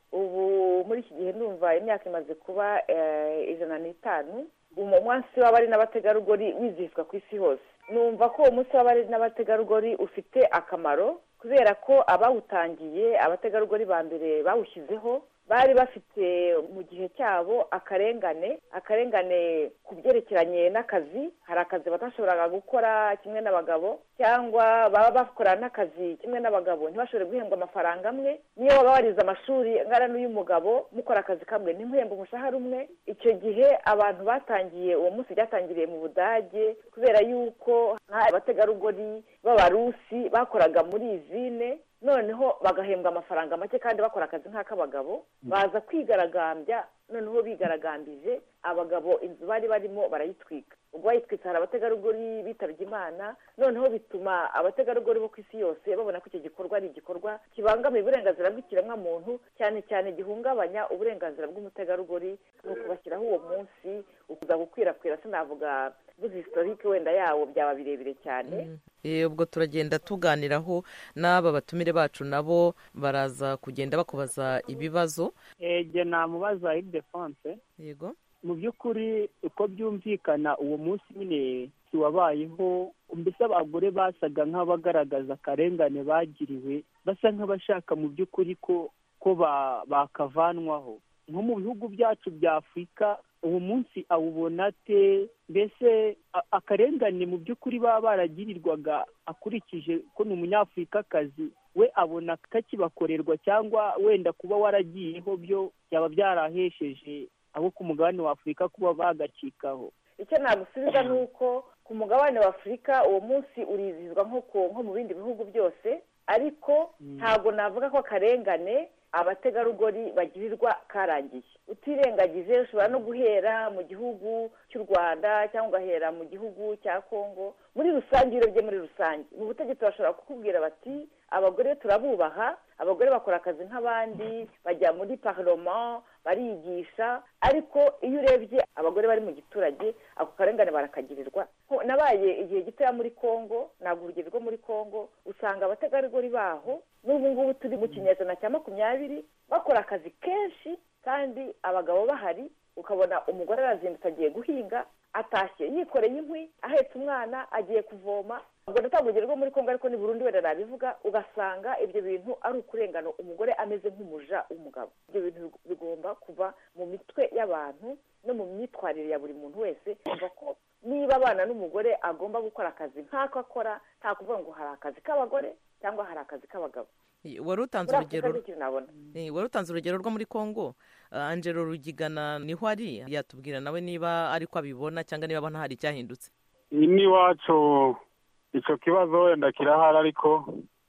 Ubu muri iki gihe ndumva imyaka imaze kuba ijana n'itanu. Umunsi w'abari n'abategarugori wizihizwa ku isi hose. Numva ko umunsi w'abari n'abategarugori ufite akamaro kubera ko abawutangiye abategarugori ba mbere bawushyizeho bari bafite mu gihe cyabo akarengane akarengane ku byerekeranye n'akazi. Hari akazi batashoboraga gukora kimwe n'abagabo, cyangwa baba bakora n'akazi kimwe n'abagabo ntibashobore guhembwa amafaranga amwe. Niyo waba warize amashuri angana n'uy'umugabo mukora akazi kamwe ntimuhembe umushahara umwe. Icyo gihe abantu batangiye uwo munsi byatangiriye mu Budage kubera yuko abategarugori b'Abarusi bakoraga muri izine, noneho bagahembwa amafaranga make kandi bakora akazi nk'ak'abagabo. Baza kwigaragambya, noneho bigaragambije abagabo inzu bari barimo barayitwika. Ubwo bayitwitse hari abategarugori bitabye Imana, noneho bituma abategarugori bo ku isi yose babona ko icyo gikorwa ari igikorwa kibangamiye uburenganzira bw'ikiremwamuntu, cyane cyane gihungabanya uburenganzira bw'umutegarugori. Ni ukubashyiraho uwo munsi ukuza gukwirakwira, sinavuga buzi historique wenda yawo byaba birebire cyane. Eh ubwo turagenda tuganiraho n'aba batumire bacu, nabo baraza kugenda bakubaza ibibazo. Eh je namubaza iri Defense. Yego. Mu by'ukuri uko byumvikana uwo munsi nyine wabayeho, mbese abagore basaga nk'abagaragaza akarengane bagiriwe, basa nk'abashaka mu by'ukuri ko ko bakavanwaho. Nko mu bihugu byacu bya Afurika uwo munsi awubona te? Mbese akarengane mu by'ukuri baba baragirirwaga akurikije ko ni umunyafurikakazi, we abona kakibakorerwa, cyangwa wenda kuba waragiyeho byo byaba byarahesheje abo ku mugabane wa Afurika kuba bagacikaho? Icyo nagusubiza ni uko ku mugabane wa Afurika uwo munsi urizihizwa nko mu bindi bihugu byose, ariko ntabwo navuga ko akarengane abategarugori bagirirwa karangiye. Utirengagije ushobora no guhera mu gihugu cy'u Rwanda cyangwa ugahera mu gihugu cya Kongo. Muri rusange urebye muri rusange mu butegetsi bashobora kukubwira bati abagore turabubaha, abagore bakora akazi nk'abandi, bajya muri parlement barigisha, ariko iyo urebye abagore bari mu giturage ako karengane barakagirirwa. Nabaye igihe gitoya muri Kongo, ntabwo urugero rwo muri Kongo, usanga abategarugori baho n'ubu ngubu turi mu kinyejana cya makumyabiri bakora akazi kenshi kandi abagabo bahari. Ukabona umugore arazindutse agiye guhinga, atashye yikoreye inkwi, ahetse umwana agiye kuvoma. Ubwo ndatanga urugero rwo muri Kongo, ariko ni Burundi wenda nabivuga, ugasanga ibyo bintu ari ukurengana, umugore ameze nk'umuja w'umugabo. Ibyo bintu bigomba kuva mu mitwe y'abantu no mu myitwarire ya buri muntu wese, kumva ko niba abana n'umugore agomba gukora akazi nk'ako akora, nta kuvuga ngo hari akazi k'abagore cyangwa hari akazi k'abagabo. Wari utanze urugero wari utanze urugero rwo muri Kongo. Angelo Rugigana niho ari, yatubwira nawe niba ariko abibona cyangwa niba abona hari icyahindutse. Ni wacu icyo kibazo wenda kirahari, ariko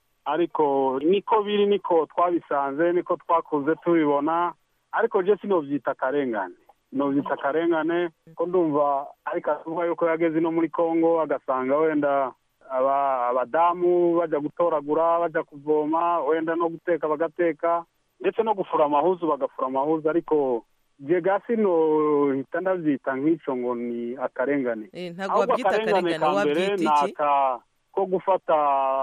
ariko niko biri, niko twabisanze, niko twakuze tubibona, ariko je sinovyita akarengane. Novyita akarengane ko ndumva ariko avuga yuko yageze no muri Kongo agasanga wenda abadamu bajya gutoragura, bajya kuvoma, wenda no guteka bagateka, ndetse no gufura amahuzu bagafura amahuzu ariko jegasi no hita ndabyita nk'icyo ngo ni akarengane ntabwo wabyita akarengane wabyita iki naka ko gufata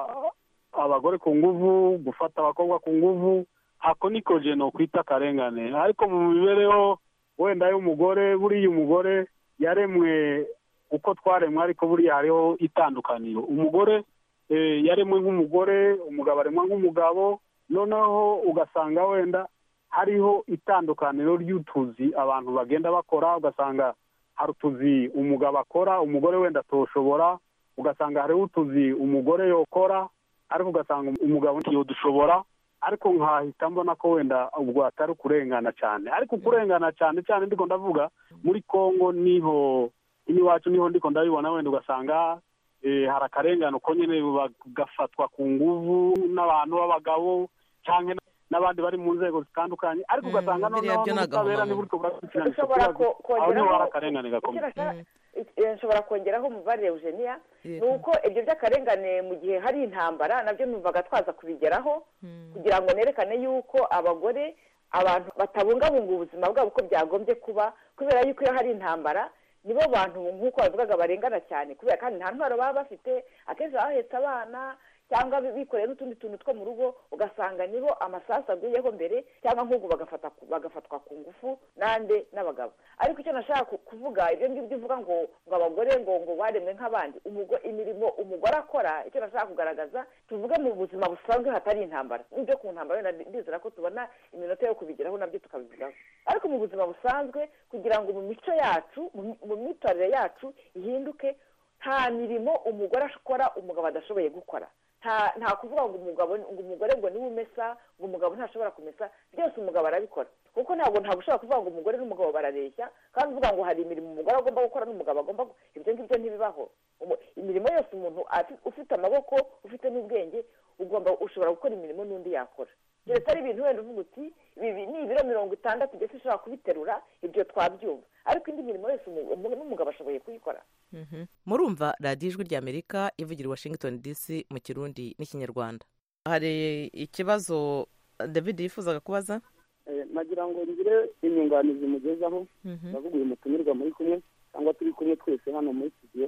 abagore ku nguvu gufata abakobwa ku nguvu ako niko je no kwita akarengane ariko mu mibereho wenda y'umugore buriya umugore yaremwe uko twaremwe ariko buriya hariho itandukaniro umugore yaremwe nk'umugore umugabo aremwa nk'umugabo noneho ugasanga wenda hariho itandukaniro ry'utuzi abantu bagenda bakora ugasanga hari utuzi umugabo akora umugore wenda atoshobora ugasanga hariho utuzi umugore yokora ariko ugasanga umugabo ntiyodushobora ariko nkahita mbona ko wenda ubwo atari kurengana cyane ariko kurengana cyane cyane ndiko ndavuga muri Kongo niho iwacu niho ndiko ndabibona wenda ugasanga hari akarengane uko nyine bagafatwa ku nguvu n'abantu b'abagabo cyangwa n'abandi bari mu nzego zitandukanye ariko ugasanga noneho n'ubutabera ntiburiko burakurikirana aho niho hari akarengane gakomeye nshobora kongeraho umubare Eugenia ni uko ibyo by'akarengane mu gihe hari intambara nabyo numvaga twaza kubigeraho kugira ngo nerekane yuko abagore abantu batabungabunga ubuzima bwabo uko byagombye kuba kubera yuko iyo hari intambara nibo bantu nk'uko bavugaga barengana cyane kubera kandi nta ntwaro baba bafite akenshi bahetse abana cyangwa bikoreye n'utundi tuntu two mu rugo ugasanga nibo amasasu aguyeho mbere cyangwa nk'ubwo bagafata bagafatwa ku ngufu nande n'abagabo ariko icyo nashaka kuvuga ibyo ngibyo uvuga ngo ngo abagore ngo ngo baremwe nk'abandi imirimo umugore akora icyo nashaka kugaragaza tuvuge mu buzima busanzwe hatari intambara n'ibyo ku ntambara ndizera ko tubona iminota yo kubigeraho nabyo tukabivugaho ariko mu buzima busanzwe kugira ngo mu mico yacu mu myitwarire yacu ihinduke nta mirimo umugore akora umugabo adashoboye gukora nta nta kuvuga ngo umugabo ngo umugore ngo niwe umesa ngo umugabo ntashobora kumesa byose umugabo arabikora kuko ntabwo ntabwo ushobora kuvuga ngo umugore n'umugabo barareshya kandi uvuga ngo hari imirimo umugore agomba gukora n'umugabo agomba ibyo ngibyo ntibibaho imirimo yose umuntu ufite amaboko ufite n'ubwenge ugomba ushobora gukora imirimo n'undi yakora keretse ari ibintu wenda uvuga uti ibi ni ibiro mirongo itandatu mbese ushobora kubiterura ibyo twabyumva ariko indi mirimo yose n'umugabo ashoboye kuyikora murumva radiyo ijwi ry'amerika ivugira i Washington D C mu kirundi n'ikinyarwanda hari ikibazo David yifuzaga kubaza nagira ngo ngire inyunganizi mugezaho ndavuga uyu mutumirwa muri kumwe cyangwa turi kumwe twese hano muri studio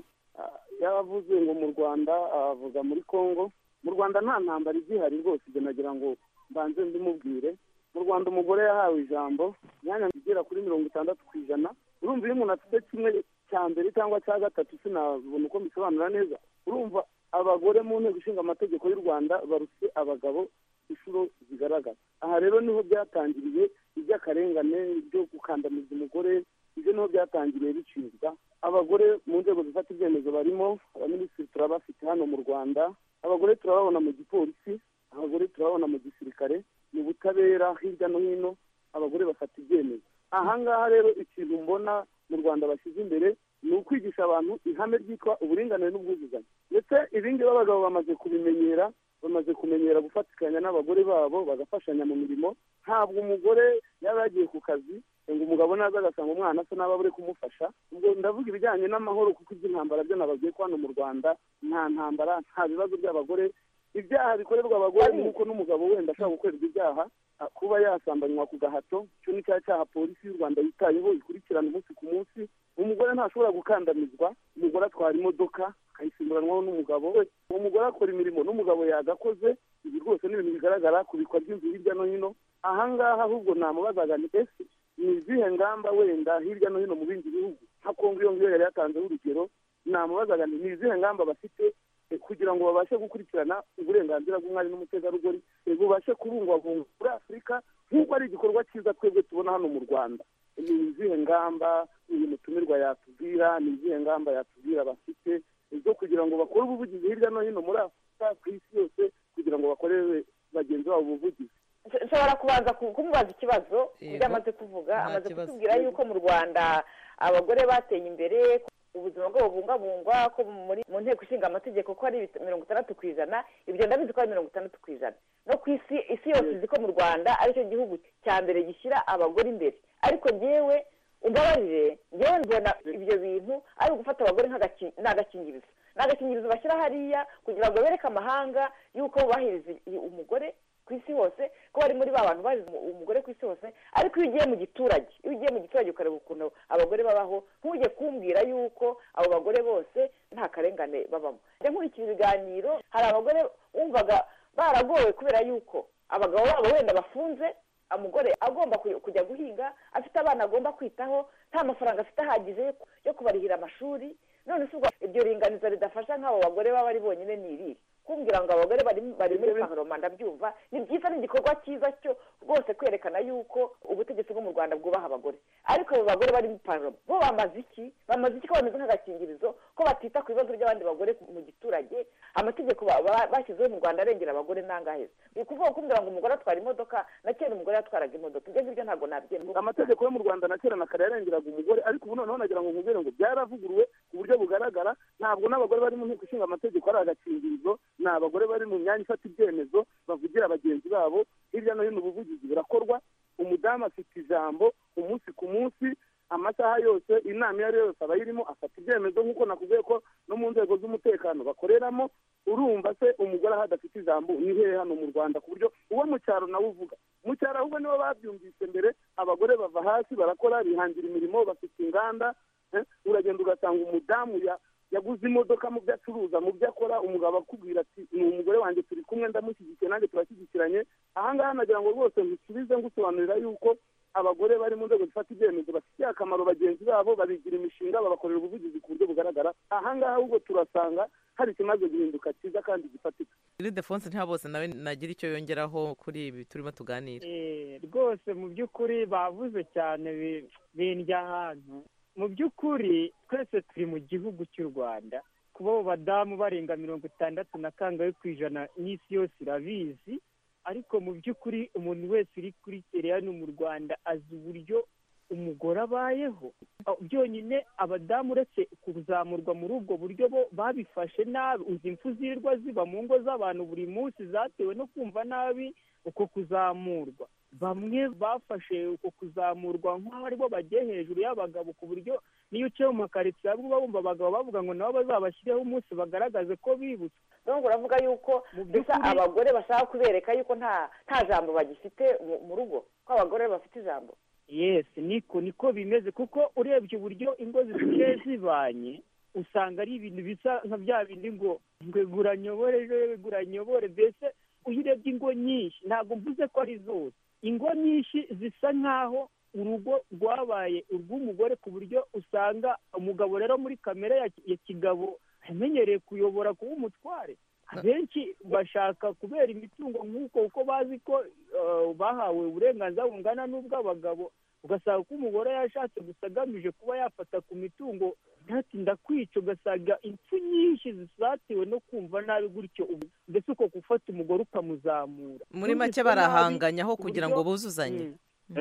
yavuze ngo mu Rwanda avuga muri Kongo mu Rwanda nta ntambara igihari rwose ibyo nagira ngo mbanze ndimubwire mu Rwanda umugore yahawe ijambo myanya igera kuri mirongo itandatu ku ijana urumva iyo umuntu afite kimwe cya mbere cyangwa cya gatatu sinabona uko mbisobanura neza urumva abagore mu nteko ishinga amategeko y'u Rwanda barutse abagabo inshuro zigaragara aha rero niho byatangiriye iby'akarengane byo gukandamiza umugore ibyo niho byatangiriye bicibwa abagore mu nzego zifata ibyemezo barimo abaminisitiri turabafite hano mu Rwanda abagore turababona mu gipolisi abagore turababona mu gisirikare mu butabera hirya no hino abagore bafata ibyemezo aha ngaha rero ikintu mbona mu Rwanda bashyize imbere ni ukwigisha abantu ihame ryitwa uburinganire n'ubwuzuzanye ndetse ibindi b'abagabo bamaze kubimenyera bamaze kumenyera gufatikanya n'abagore babo bagafashanya mu mirimo ntabwo umugore yaba yagiye ku kazi ngo umugabo naza agasanga umwana asa n'aba buri kumufasha ubwo ndavuga ibijyanye n'amahoro kuko iby'intambara byo nababwiye ko hano mu Rwanda nta ntambara nta bibazo by'abagore ibyaha bikorerwa abagore nk'uko n'umugabo wenda ashobora gukorerwa ibyaha kuba yasambanywa ku gahato cyo ni cya cyaha polisi y'u Rwanda yitayeho ikurikirana umunsi ku munsi umugore ntashobora gukandamizwa umugore atwara imodoka akayisimburanwaho n'umugabo we umugore akora imirimo n'umugabo yagakoze ibi rwose ni ibintu bigaragara ku bikwa by'inzu hirya no hino aha ngaha ahubwo namubazaga ni ese ni izihe ngamba wenda hirya no hino mu bindi bihugu nka Kongo iyo ngiyo yari yatanzeho urugero namubazaga ni izihe ngamba bafite kugira ngo babashe gukurikirana uburenganzira bw'umwari n'umutegarugori bubashe kubungwabungwa muri Afurika nk'uko ari igikorwa cyiza twebwe tubona hano mu Rwanda ni izihe ngamba uyu mutumirwa yatubwira ni izihe ngamba yatubwira bafite zo kugira ngo bakore ubuvugizi hirya no hino muri Afurika ku isi yose kugira ngo bakorere bagenzi babo ubuvugizi nshobora kubanza kumubaza ikibazo ibyo amaze kuvuga amaze kutubwira yuko mu Rwanda abagore bateye imbere ubuzima bwabo bungabungwa ko muri mu nteko ishinga amategeko ko ari mirongo itandatu ku ijana ibyo ndabizi ko ari mirongo itandatu ku ijana no ku isi isi yose izi ko mu Rwanda aricyo gihugu cya mbere gishyira abagore imbere ariko njyewe umbabarire njyewe mbona ibyo bintu ari ugufata abagore n'agakingirizo n'agakingirizo bashyira hariya kugira ngo bereke amahanga yuko bubahiriza umugore ku isi hose ko bari muri ba bantu bazize umugore ku isi hose. Ariko iyo ugiye mu giturage iyo ugiye mu giturage ukareba ukuntu abagore babaho, ntujye kumbwira yuko abo bagore bose nta karengane babamo. njya nkurikira ibiganiro, hari abagore wumvaga baragowe kubera yuko abagabo babo wenda bafunze, umugore agomba kujya guhinga, afite abana agomba kwitaho, nta mafaranga afite ahagije yo kubarihira amashuri. None se ubwo iryo ringaniza ridafasha nk'abo bagore baba ari bonyine ni irihe? Kumbwira ngo abagore bari bari muri Parlement ndabyumva, ni byiza, ni igikorwa cyiza cyo rwose kwerekana yuko ubutegetsi bwo mu Rwanda bwubaha abagore. Ariko abo bagore bari muri Parlement bo bamaze iki? Bamaze iki ko bameze nk'agakingirizo, ko batita ku bibazo by'abandi bagore mu giturage? Amategeko bashyizeho mu Rwanda arengera abagore nangahe? Ni kuvuga kumbwira ngo umugore atwara imodoka, na kera umugore yatwaraga imodoka. Ibyo ngibyo ntabwo nabyemera. Amategeko yo mu Rwanda na kera na kare yarengeraga umugore, ariko ubu noneho nagira ngo nkubwire ngo byaravuguruwe ku buryo bugaragara. Ntabwo n'abagore bari mu nteko ishinga amategeko ari agakingirizo, ni abagore bari mu myanya ifata ibyemezo bavugira bagenzi babo. Hirya no hino ubuvugizi burakorwa, umudamu afite ijambo umunsi ku munsi, amasaha yose, inama iyo ari yo yose aba ayirimo, afata ibyemezo nk'uko nakubwiye ko no mu nzego z'umutekano bakoreramo. Urumva se umugore aho adafite ijambo ni hehe hano mu Rwanda? Ku buryo uwo mu cyaro nawe uvuga mu cyaro ahubwo nibo babyumvise mbere, abagore bava hasi barakora, bihangira imirimo, bafite inganda. Uragenda ugasanga umudamu ya yaguze imodoka mu byo acuruza, mu byo akora, umugabo akubwira ati ni umugore wanjye turi kumwe, ndamushyigikiye, nanjye turashyigikiranye. Ahangaha nagira ngo rwose ngusubize ngusobanurira yuko abagore bari mu nzego zifata ibyemezo bafitiye akamaro bagenzi babo, babigira imishinga, babakorera ubuvugizi ku buryo bugaragara. Ahangaha ahubwo turasanga hari ikimaze guhinduka cyiza kandi gifatika. Ildefonse nta bose nawe nagira icyo yongeraho kuri ibi turimo tuganira. Eh rwose mu by'ukuri bavuze cyane bindya ahantu. Mu by'ukuri twese turi mu gihugu cy'u Rwanda, kuba abo badamu barenga mirongo itandatu na kangahe ku ijana n'isi yose irabizi. Ariko mu by'ukuri umuntu wese uri kuri teriya no mu Rwanda azi uburyo umugore abayeho. Byonyine abadamu uretse kuzamurwa muri ubwo buryo bo babifashe nabi. Uzi impfu zirirwa ziba mu ngo z'abantu buri munsi zatewe no kumva nabi uko kuzamurwa. Bamwe bafashe uko kuzamurwa nk'aho aribo bagiye hejuru y'abagabo, ku buryo niyo uciye mu makaritsiye bamwe bumva abagabo bavuga ngo nabo bazabashyireho umunsi bagaragaze ko bibutse. Nubwo uravuga yuko mbese abagore bashaka kubereka yuko nta nta jambo bagifite mu rugo, ko abagore bafite ijambo. Yes, niko niko bimeze, kuko urebye uburyo ingo zisigaye zibanye usanga ari ibintu bisa nka bya bindi ngo ngegura nyobore ejo gura nyobore. Mbese uyirebye ingo nyinshi, ntabwo mvuze ko ari zose, ingo nyinshi zisa nkaho urugo rwabaye urw'umugore, ku buryo usanga umugabo rero muri kamere ya kigabo amenyereye kuyobora, kuba umutware. Abenshi bashaka kubera imitungo nk'uko uko bazi ko bahawe uburenganzira bungana n'ubw'abagabo, ugasanga ko umugore yashatse gusa agamije kuba yafata ku mitungo, ntatinda kwica. Ugasanga impfu nyinshi zisatiwe no kumva nabi gutyo, mbese uko gufata umugore ukamuzamura. Muri make barahanganyaho kugira ngo buzuzanye.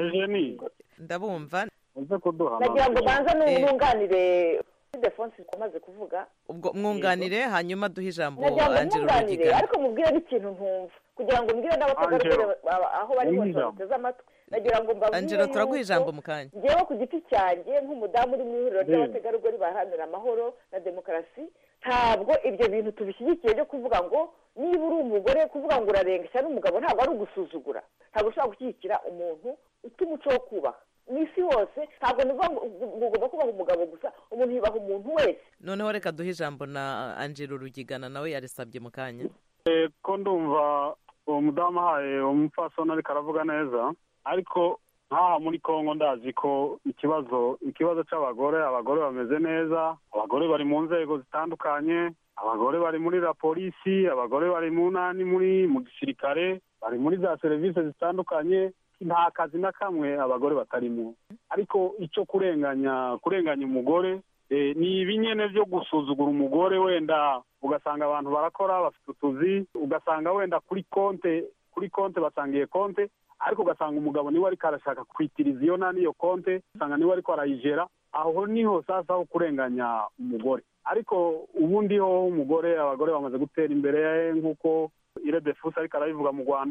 Ndabumva nagira ngo banza n'umwunganire Ildefonse umaze kuvuga. Ubwo mwunganire hanyuma duhe ijambo Angelo Rugigana. Ariko mubwire n'ikintu ntumva kugira ngo mbwire n'abategarugori aho bari hose bateze amatwi. Nagira ngo mbabwire Angelo turaguha ijambo mu kanya. Ngewe ku giti cyanjye nk'umudamu uri mu ihuriro ry'abategarugori baharanira amahoro na demokarasi, ntabwo ibyo bintu tubishyigikiye byo kuvuga ngo niba uri umugore kuvuga ngo urarengesha n'umugabo, ntabwo ari ugusuzugura. Ntabwo ushobora gushyigikira umuntu ufite umuco wo kubaha n'isi hose. Ntabwo ugomba kubaha umugabo gusa, umuntu yubaha umuntu wese. Noneho reka duhe ijambo na Angelo Rugigana, nawe yarisabye mu kanya. Ko ndumva uwo mudamu ahaye umupfasoni ariko aravuga neza, ariko nk'aha muri Kongo ndazi ko ikibazo ikibazo cy'abagore, abagore bameze neza, abagore bari mu nzego zitandukanye, abagore bari muri la polisi, abagore bari mu nani muri mu gisirikare, bari muri za serivisi zitandukanye. Nta kazi na kamwe abagore batarimo. Ariko icyo kurenganya kurenganya umugore ni ibinyene byo gusuzugura umugore. Wenda ugasanga abantu barakora bafite utuzi, ugasanga wenda kuri konte kuri konte basangiye konte, ariko ugasanga umugabo niwe ariko arashaka kwitiriza iyo nani iyo konte, ugasanga niwe ariko arayigera. Aho niho sasa ho kurenganya umugore. Ariko ubundi ho umugore, abagore bamaze gutera imbere nk'uko Ildefonse ariko arabivuga mu Rwanda.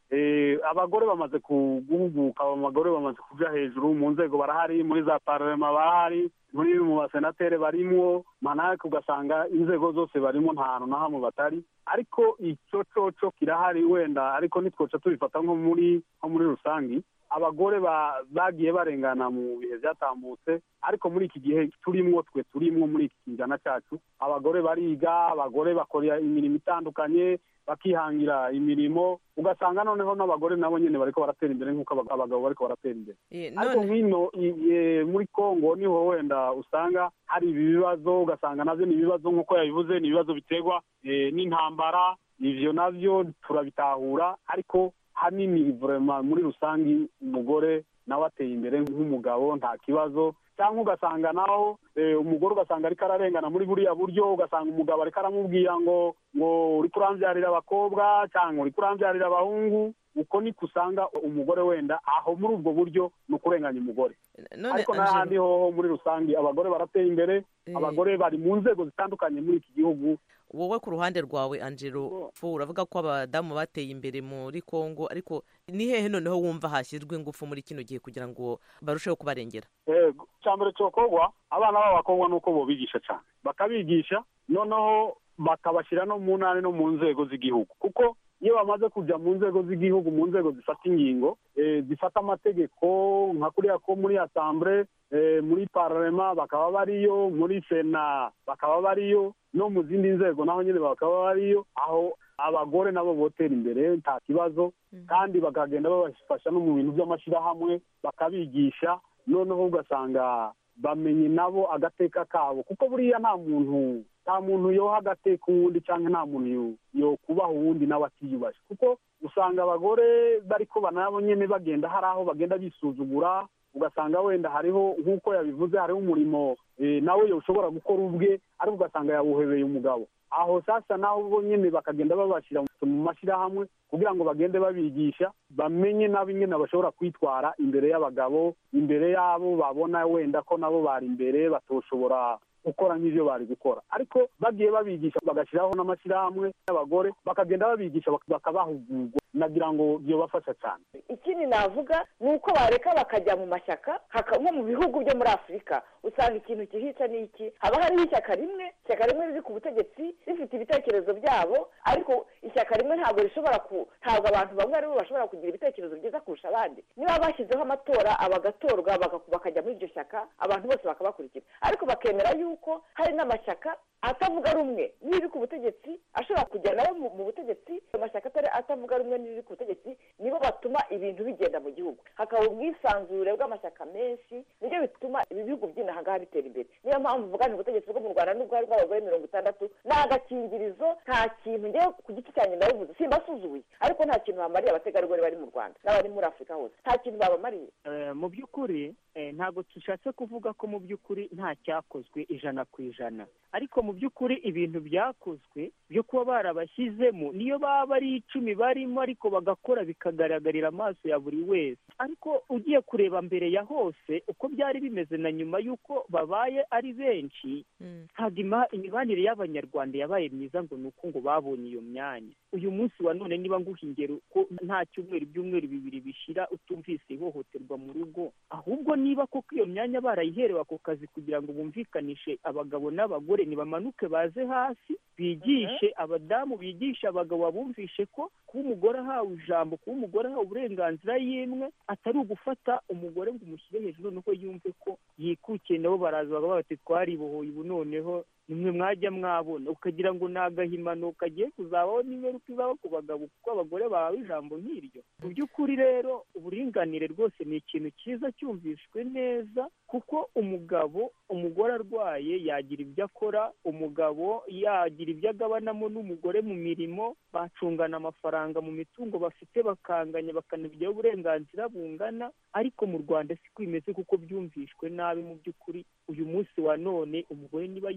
abagore bamaze guhuguka, abagore bamaze kuja hejuru mu nzego, barahari muri za parlement, barahari muri mu basenateri barimo, manake ugasanga inzego zose barimo nta hantu na hamwe batari. Ariko icyo coco kirahari wenda, ariko nitwoca tubifata nko muri nko muri rusangi, abagore bagiye barengana mu bihe byatambutse, ariko muri iki gihe turimwo twe turimwo muri iki kinjana cyacu, abagore bariga, abagore bakora imirimo itandukanye, bakihangira imirimo, ugasanga noneho n'abagore nabo nyene bariko baratera imbere nk'uko abagabo bariko baratera imbere. Ariko nkino muri Kongo niho wenda usanga hari ibi bibazo, ugasanga navyo ni ibibazo nk'uko yabivuze, ni ibibazo biterwa n'intambara. Ivyo navyo turabitahura, ariko hanini vraiment muri rusangi umugore nawe ateye imbere nk'umugabo nta kibazo. Cyangwa ugasanga naho umugore ugasanga ariko ararengana muri buriya buryo, ugasanga umugabo ariko aramubwira ngo ngo uri kurambyarira abakobwa cyangwa uri kurambyarira abahungu. Uko ni kusanga umugore wenda aho muri ubwo buryo ni ukurenganya umugore. Ariko n'ahandi hoho muri rusangi abagore barateye imbere, abagore bari mu nzego zitandukanye muri iki gihugu. Wowe ku ruhande rwawe Angelo, uravuga ko abadamu bateye imbere muri Kongo, ariko ni hehe noneho wumva hashyizwe ingufu muri kino gihe kugira ngo barusheho kubarengera? Yego, cyambere cyokorwa abana b'abakobwa nuko bo bigisha cyane, bakabigisha noneho bakabashyira no mu ntara no mu nzego z'igihugu, kuko iyo bamaze kujya mu nzego z'igihugu, mu nzego zifata ingingo, zifata amategeko nka kuriya ko muri assemblée, muri parlement bakaba bariyo, muri sena bakaba bariyo, no mu zindi nzego naho nyine bakaba bariyo, aho abagore nabo botera imbere nta kibazo, kandi bakagenda babafasha no mu bintu by'amashyirahamwe bakabigisha, noneho ugasanga bamenye nabo agateka kabo, kuko buriya nta muntu nta muntu yoha agateka uwundi cyangwa nta muntu yo kubaha uwundi nawe atiyubashye, kuko usanga abagore bariko banabo nyene bagenda hari aho bagenda bisuzugura, ugasanga wenda hariho nk'uko yabivuze hariho umurimo nawe yoshobora gukora ubwe, ariko ugasanga yawuhebeye umugabo. Aho sasa naho bo nyene bakagenda babashira mu mashyirahamwe kugira ngo bagende babigisha, bamenye nabo nyene bashobora kwitwara imbere y'abagabo, imbere yabo babona wenda ko nabo bari imbere batoshobora gukora nk'ivyo bari gukora. Ariko bagiye babigisha bagashyiraho n'amashyirahamwe y'abagore, bakagenda babigisha bakabahugurwa, nagira ngo byobafasha cyane. Ikindi navuga ni uko bareka bakajya mu mashyaka, nko mu bihugu byo muri Afurika usanga ikintu kihica n'iki, haba hariho ishyaka rimwe, ishyaka rimwe riri ku butegetsi rifite ibitekerezo byabo, ariko ishyaka rimwe ntabwo rishobora ku ntabwo abantu bamwe aribo bashobora kugira ibitekerezo byiza kurusha abandi. Niba bashyizeho amatora abagatorwa bakajya muri iryo shyaka, abantu bose bakabakurikira, ariko bakemera yuko hari n'amashyaka atavuga rumwe n'iri ku butegetsi ashobora kujya nawe mu butegetsi. Amashyaka atari atavuga rumwe n'iri ku butegetsi nibo batuma ibintu bigenda mu gihugu, hakaba ubwisanzure bw'amashyaka menshi, nibyo bituma ibi bihugu by'inaha ngaha bitera imbere. Niyo mpamvu mvuga ni ubutegetsi bwo mu Rwanda n'ubwo hari bw'abagore mirongo itandatu ni agakingirizo, nta kintu ngewe ku giti cyanjye ndabivuze simbasuzuye, ariko nta kintu bamariye abategarugori bari mu Rwanda n'abari muri Afurika hose, nta kintu babamariye. Mu by'ukuri ntabwo dushatse kuvuga ko mu by'ukuri nta cyakozwe ijana ku ijana, ariko mu by'ukuri ibintu byakozwe byo kuba barabashyizemo niyo baba ari icumi barimo, ariko bagakora bikagaragarira amaso ya buri wese. Ariko ugiye kureba mbere ya hose uko byari bimeze na nyuma y'uko babaye ari benshi, ntabwo imibanire y'abanyarwanda yabaye myiza ngo ni uko ngo babonye iyo myanya. Uyu munsi wa none niba nguhingera ko nta cyumweru ibyumweru bibiri bishira utumvise ihohoterwa mu rugo, ahubwo niba koko iyo myanya barayiherewe ako kazi kugira ngo bumvikanishe abagabo n'abagore, nibamanuke baze hasi bigishe abadamu, bigishe abagabo, babumvishe ko kuba umugore ahawe ijambo, kuba umugore ahawe uburenganzira yimwe, atari ugufata umugore ngo umushyire hejuru nuko yumve ko yikukiye. Nabo baraza bakavuga bati twaribohoye ubu noneho nimwe mwajya mwabona, ukagira ngo ni agahimano kagiye kuzabaho n'ingaruka izaba ku bagabo kuko abagore bahawe ijambo nk'iryo. Mu by'ukuri rero uburinganire rwose ni ikintu cyiza cyumvishwe neza, kuko umugabo umugore arwaye yagira ibyo akora, umugabo yagira ibyo agabanamo n'umugore mu mirimo, bacungana amafaranga mu mitungo bafite bakanganya, bakanabigiraho uburenganzira bungana. Ariko mu Rwanda siko bimeze kuko byumvishwe nabi. Mu by'ukuri uyu munsi wa none umugore niba yifata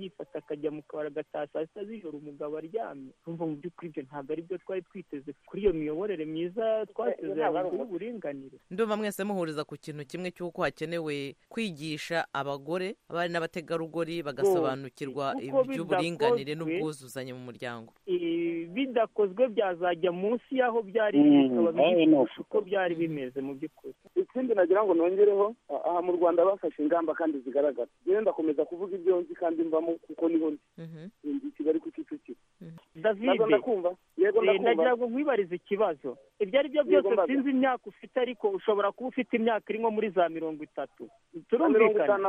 akajya mu kabari agataha saa sita z'ijoro umugabo aryamye. Urumva mu by'ukuri ibyo ntabwo ari byo twari twiteze kuri iyo miyoborere myiza twasezeranyijwe y'uburinganire. Ndumva mwese muhuriza ku kintu kimwe cy'uko hakenewe kwigisha abagore abari n'abategarugori bagasobanukirwa iby'uburinganire n'ubwuzuzanye mu muryango. Bidakozwe byazajya munsi y'aho byari bikaba byigisha uko byari bimeze mu by'ukuri. Ikindi nagira ngo nongereho, aha mu Rwanda bafashe ingamba kandi zigaragara. Rero ndakomeza kuvuga ibyo nzi kandi mbamo kuko niho ndi. Ndi Kigali ku Kicukiro. David, ndakumva. Yego ndakumva. Nagira ngo nkwibarize ikibazo. Ibyo ari byo byose sinzi imyaka ufite, ariko ushobora kuba ufite imyaka iri nko muri za mirongo itatu. Turumvikana.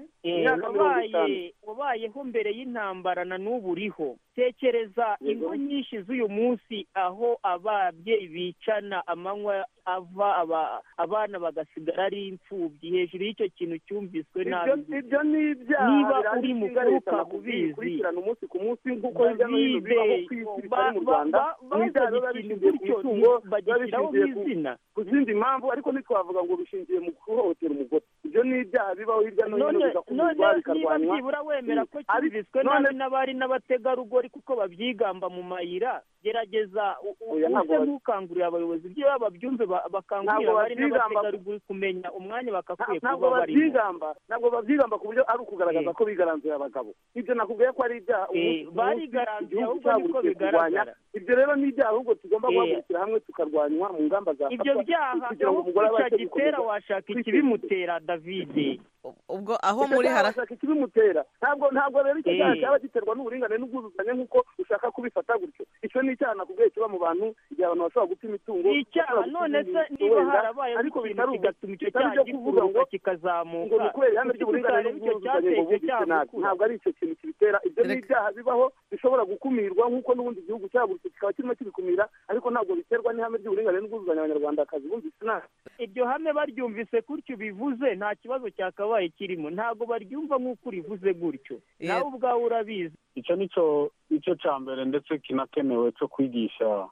Wabaye wabayeho mbere y'intambara na n'ubu uriho. Tekereza ingo nyinshi z'uyu munsi aho ababyeyi bicana amanywa ava aba abana bagasigara ari imfubyi. Hejuru y'icyo kintu cyumviswe nabi. Ibyo ni ibyaha. Niba uri mukuruka ubizi kurikirana umunsi ku munsi nk'uko hirya no hino bibaho ku isi bitari mu Rwanda. N'ibyaha biba bishingiye ku mitungo, biba bishingiye ku zindi mpamvu, ariko ntitwavuga ngo bishingiye mu guhohotera umugore. Ibyo ni ibyaha bibaho hirya no hino bigakumurwa bikarwanywa. Niba byibura wemera ko cyumviswe nabi n'abari n'abategarugori kuko babyigamba mu mayira, gerageza uze nk'ukangurira abayobozi ibyo babyumve bakangurira abari n'abategarugori kumenya umwanya bakakwiye kuba barimo. Ntabwo babyigamba ku buryo ari ukugaragaza ko bigaranzuye abagabo. Ibyo nakubwiye ko ari ibyaha barigaranzuye ahubwo niko bigaragara. Ibyo rero ni ibyaha ahubwo tugomba guhagurukira hamwe tukarwanywa mu ngamba zafatwa. Ibyo byaha kwica gitera washaka ikibimutera, David. Ubwo aho muri harashaka ikibimutera. Ntabwo ntabwo rero icyo cyaha cyaba giterwa n'uburinganire n'ubwuzuzanye nk'uko ushaka kubifata gutyo. Icyo ni icyaha nakubwiye kiba mu bantu igihe abantu bashobora guta imitungo. Icyaha none se niba harabaye ariko ikintu kigatuma icyo cyaha gikuruka kikazamuka, ngo kubera ihame ry'uburinganire n'ubwuzuzanye ngo bumvise nabi. Ntabwo ari icyo kintu kibitera. Ibyo ni ibyaha bibaho bishobora gukumirwa nk'uko n'ubundi gihugu cyagurutse kikaba kirimo kibikumira, ariko ntabwo biterwa n'ihame ry'uburinganire n'ubwuzuzanye abanyarwandakazi bumvise nabi. Iryo hame baryumvise gutyo bivuze nta kibazo cyakabaye kirimo. Ntabwo baryumva nk'uko urivuze gutyo. Nawe ubwawe urabizi. Icyo nicyo icyo cya mbere ndetse kinakenewe cyo kwigisha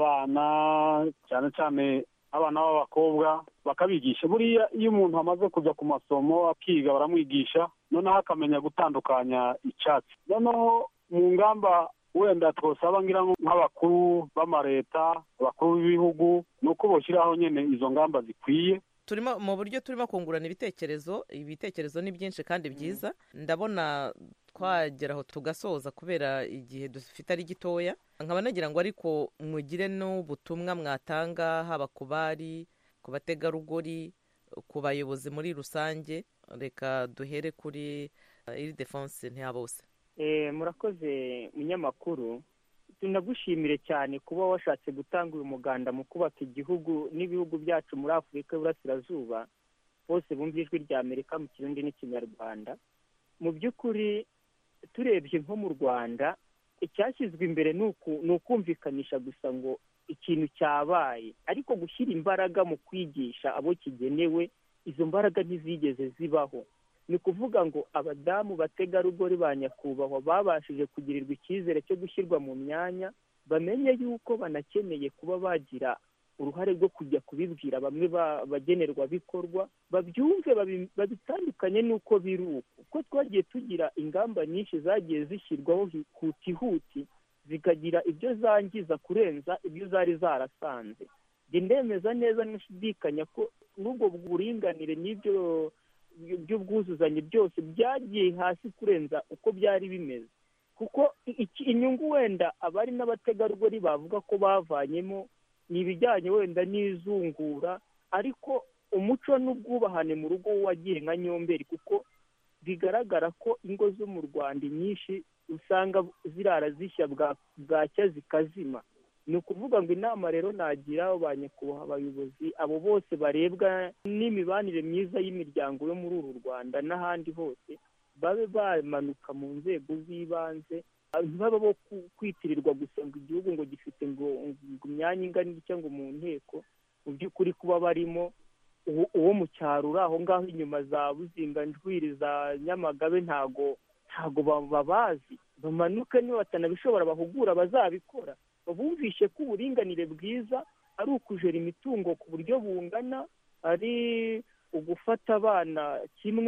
abana, cyane cyane abana b'abakobwa bakabigisha. Buriya iyo umuntu amaze kujya ku masomo akiga baramwigisha, noneho akamenya gutandukanya icyatsi. Noneho mu ngamba wenda twosaba ngira nk'abakuru b'amareta, abakuru b'ibihugu, ni uko boshyiraho nyine izo ngamba zikwiye. Turimo mu buryo turimo kungurana ibitekerezo. Ibitekerezo ni byinshi kandi byiza. Ndabona twageraho tugasoza kubera igihe dufite ari gitoya. Nkaba nagira ngo ariko mugire n'ubutumwa mwatanga haba ku bari, ku bategarugori, ku bayobozi muri rusange. Reka duhere kuri Ildefonse Ntiyabose. Eh, murakoze munyamakuru. Tunagushimire cyane kuba washatse gutanga uyu muganda mu kubaka igihugu n'ibihugu byacu muri Afurika y'Uburasirazuba. Bose bumva ijwi rya Amerika mu Kirundi n'Ikinyarwanda. Mu by'ukuri turebye nko mu Rwanda, icyashyizwe imbere ni ukumvikanisha gusa ngo ikintu cyabaye, ariko gushyira imbaraga mu kwigisha abo kigenewe, izo mbaraga ntizigeze zibaho. Ni kuvuga ngo abadamu bategarugori ba nyakubahwa babashije kugirirwa icyizere cyo gushyirwa mu myanya, bamenye yuko banakeneye kuba bagira uruhare rwo kujya kubibwira bamwe bagenerwa bikorwa, babyumve babitandukanye n'uko biri uko. Kuko twagiye tugira ingamba nyinshi zagiye zishyirwaho hutihuti, zikagira ibyo zangiza kurenza ibyo zari zarasanze. Ndemeza neza nishidikanya ko n'ubwo buringanire n'ibyo by'ubwuzuzanye byose byagiye hasi kurenza uko byari bimeze. Kuko inyungu wenda abari n'abategarugori bavuga ko bavanyemo ni ibijyanye wenda n'izungura, ariko umuco n'ubwubahane mu rugo wagiye nka nyomberi, kuko bigaragara ko ingo zo mu Rwanda nyinshi usanga zirara zishya bwacya zikazima. Ni ukuvuga ngo inama rero nagira abo ba nyakubahwa abayobozi, abo bose barebwa n'imibanire myiza y'imiryango yo muri uru Rwanda n'ahandi hose, babe bamanuka mu nzego z'ibanze, ntibaba bo kwitirirwa gusa ngo igihugu ngo gifite ngo imyanya ingana itya ngo mu nteko. Mu by'ukuri kuba barimo uwo mu cyaro uri aho ngaho inyuma za Buzinga, Njwiri, za Nyamagabe ntago ntago babazi, bamanuke niba batanabishobora bahugura bazabikora, babumvishe ko uburinganire bwiza ari ukujera imitungo ku buryo bungana, ari ugufata abana kimwe,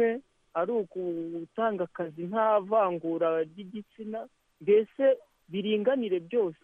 ari ugutanga akazi nta vangura ry'igitsina, mbese biringanire byose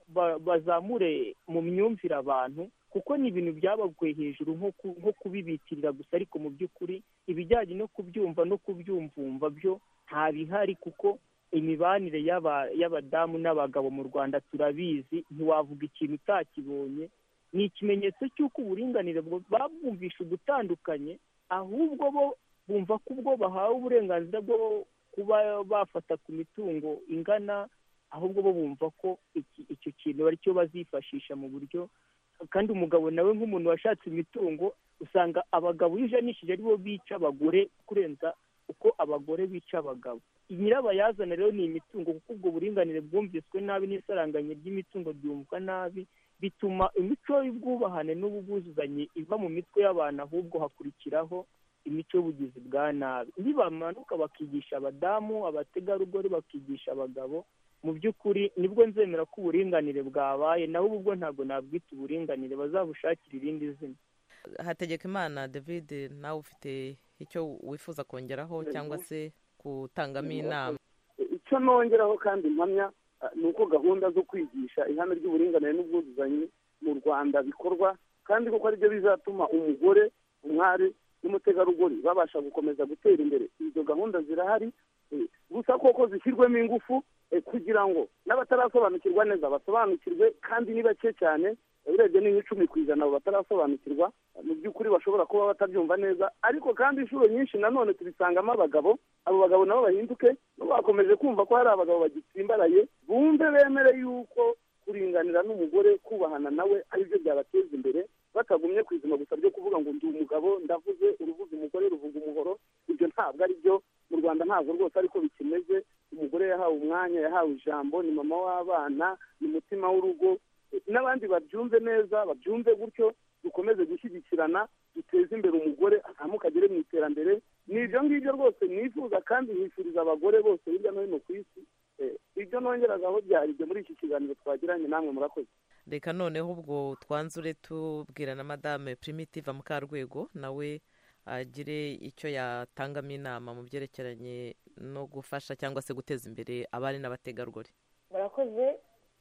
bazamure mu myumvire abantu, kuko ni ibintu byabaguye hejuru nko kubibitirira gusa, ariko mu by'ukuri ibijyanye no kubyumva no kubyumvumva byo nta bihari, kuko imibanire y'abadamu n'abagabo mu Rwanda turabizi, ntiwavuga ikintu utakibonye. Ni ikimenyetso cy'uko uburinganire babwumvisha ugutandukanye, ahubwo bo bumva ko ubwo bahawe uburenganzira bwo kuba bafata ku mitungo ingana, ahubwo bo bumva ko icyo kintu ari cyo bazifashisha mu buryo. Kandi umugabo nawe nk'umuntu washatse imitungo, usanga abagabo iyo ujanishije ari bo bica abagore kurenza uko abagore bica abagabo. Nyirabayazana rero ni imitungo, kuko ubwo buringanire bwumviswe nabi n'isaranganya ry'imitungo ryumvwa nabi, bituma imico y'ubwubahane n'ubwuzuzanye iva mu mitwe y'abantu, ahubwo hakurikiraho imico y'ubugizi bwa nabi. Nibamanuka bakigisha abadamu, abategarugori bakigisha abagabo, mu by'ukuri nibwo nzemera ko uburinganire bwabaye, naho ubwo ntabwo nabwita uburinganire, bazabushakira irindi zina. Hategekimana David, nawe ufite icyo wifuza kongeraho cyangwa se gutangamo inama? Icyo nongeraho kandi mpamya ni uko gahunda zo kwigisha ihame ry'uburinganire n'ubwuzuzanye mu Rwanda bikorwa, kandi kuko aribyo bizatuma umugore, umwari n'umutegarugori babasha gukomeza gutera imbere. Izo gahunda zirahari, gusa koko zishyirwemo ingufu kugira ngo n'abatarasobanukirwa neza basobanukirwe, kandi ni bake cyane, urebye ni nk'icumi ku ijana abo batarasobanukirwa, mu by'ukuri bashobora kuba batabyumva neza. Ariko kandi inshuro nyinshi nanone tubisangamo abagabo, abo bagabo nabo bahinduke, nabo bakomeje kumva ko hari abagabo bagitsimbaraye, bumve bemere yuko kuringanira n'umugore, kubahana nawe aribyo byabateza imbere, batagumye ku izima gusa ryo kuvuga ngo ndi umugabo ndavuze, uruvuga umugore ruvuga umuhoro. Ibyo ntabwo ari byo mu Rwanda, ntabwo rwose ariko bikimeze. Umugore yahawe umwanya, yahawe ijambo, ni mama w'abana, ni umutima w'urugo. N'abandi babyumve neza, babyumve gutyo, dukomeze gushyigikirana, duteze imbere umugore azamuka agere mu iterambere. Ni ibyo ngibyo rwose nifuza, kandi nifuriza abagore bose hirya no hino ku isi. Ibyo nongeragaho byari ibyo muri iki kiganiro twagiranye, namwe murakoze. Reka noneho ubwo twanzure tubwira na Madame Primitive Mukarwego, nawe agire icyo yatangamo inama mu byerekeranye no gufasha cyangwa se guteza imbere abari n'abategarugori. Murakoze.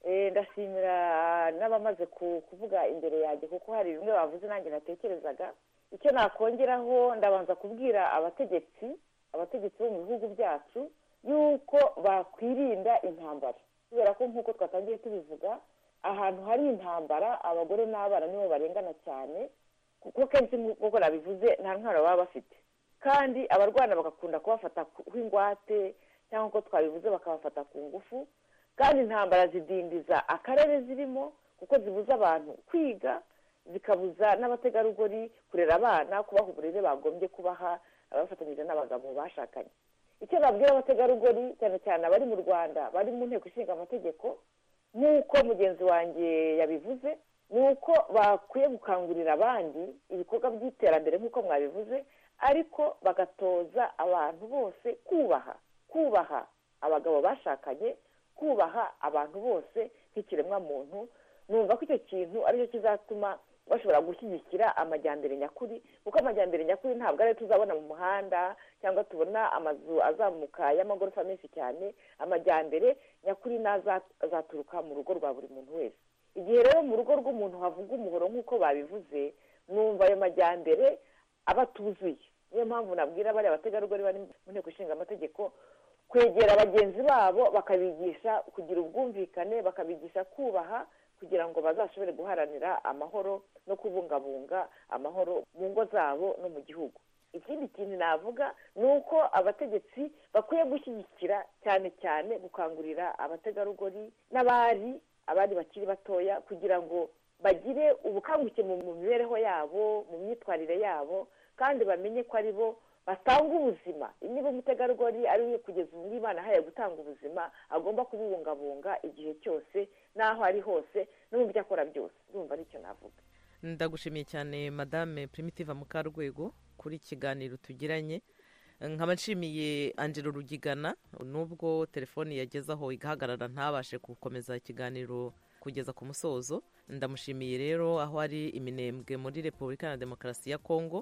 Ndashimira n'abamaze kuvuga imbere yanjye, kuko hari bimwe bavuze nanjye natekerezaga. Icyo nakongeraho, ndabanza kubwira abategetsi abategetsi bo mu bihugu byacu yuko bakwirinda intambara, kubera ko nk'uko twatangiye tubivuga, ahantu hari intambara abagore n'abana nibo barengana cyane, kuko kenshi nk'uko nabivuze nta ntwaro baba bafite, kandi abarwana bagakunda kubafata nk'ingwate, cyangwa uko twabivuze bakabafata ku ngufu. Kandi intambara zidindiza akarere zirimo, kuko zibuza abantu kwiga, zikabuza n'abategarugori kurera abana, kubaha uburere bagombye kubaha abafatanyije n'abagabo bashakanye. Icyo babwira abategarugori cyane cyane abari mu Rwanda bari mu nteko ishinga amategeko, nk'uko mugenzi wanjye yabivuze, ni uko bakwiye gukangurira abandi ibikorwa by'iterambere nk'uko mwabivuze, ariko bagatoza abantu bose kubaha kubaha abagabo bashakanye, kubaha abantu bose nk'ikiremwa muntu. Numva ko icyo kintu aricyo kizatuma bashobora gushyigikira amajyambere nyakuri, kuko amajyambere nyakuri ntabwo ari tuzabona mu muhanda cyangwa tubona amazu azamuka y'amagorofa menshi cyane. Amajyambere nyakuri azaturuka mu rugo rwa buri muntu wese. Igihe rero mu rugo rw'umuntu havuga umuhoro nk'uko babivuze, numva ayo majyambere aba atuzuye. Niyo mpamvu nabwira bari abategarugori bari mu nteko ishinga amategeko kwegera bagenzi babo, bakabigisha kugira ubwumvikane, bakabigisha kubaha, kugira ngo bazashobore guharanira amahoro no kubungabunga amahoro mu ngo zabo no mu gihugu. Ikindi kintu navuga ni uko abategetsi bakwiye gushyigikira cyane cyane gukangurira abategarugori n'abari abandi bakiri batoya, kugira ngo bagire ubukanguke mu mibereho yabo, mu myitwarire yabo, kandi bamenye ko ari bo batanga ubuzima. Niba umutegarugori ari we kugeza ubu Imana ahaye gutanga ubuzima, agomba kububungabunga igihe cyose n'aho ari hose no mu byo akora byose. Ndumva aricyo navuga. Ndagushimiye cyane Madame Primitive Mukarwego kuri ikiganiro tugiranye. Nkaba nshimiye Angelo Rugigana, nubwo telefoni yagezaho igahagarara ntabashe gukomeza ikiganiro kugeza ku musozo. Ndamushimiye rero aho ari Iminembwe muri Repubulika ya Demokarasi ya Kongo.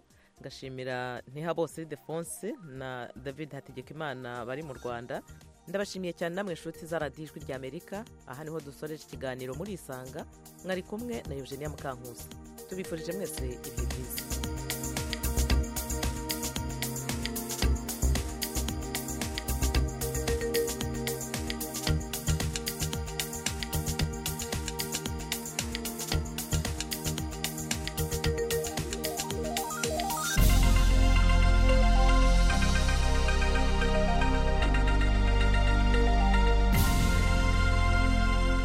ngashimira Ntihabose Ildefonse na David Hategekimana bari mu Rwanda. Ndabashimiye cyane namwe inshuti za radiyo ijwi rya Amerika. Aha niho dusoreje ikiganiro muri Isanga, mwari kumwe na Eugenia Mukankusi. Tubifurije mwese ibihe byiza.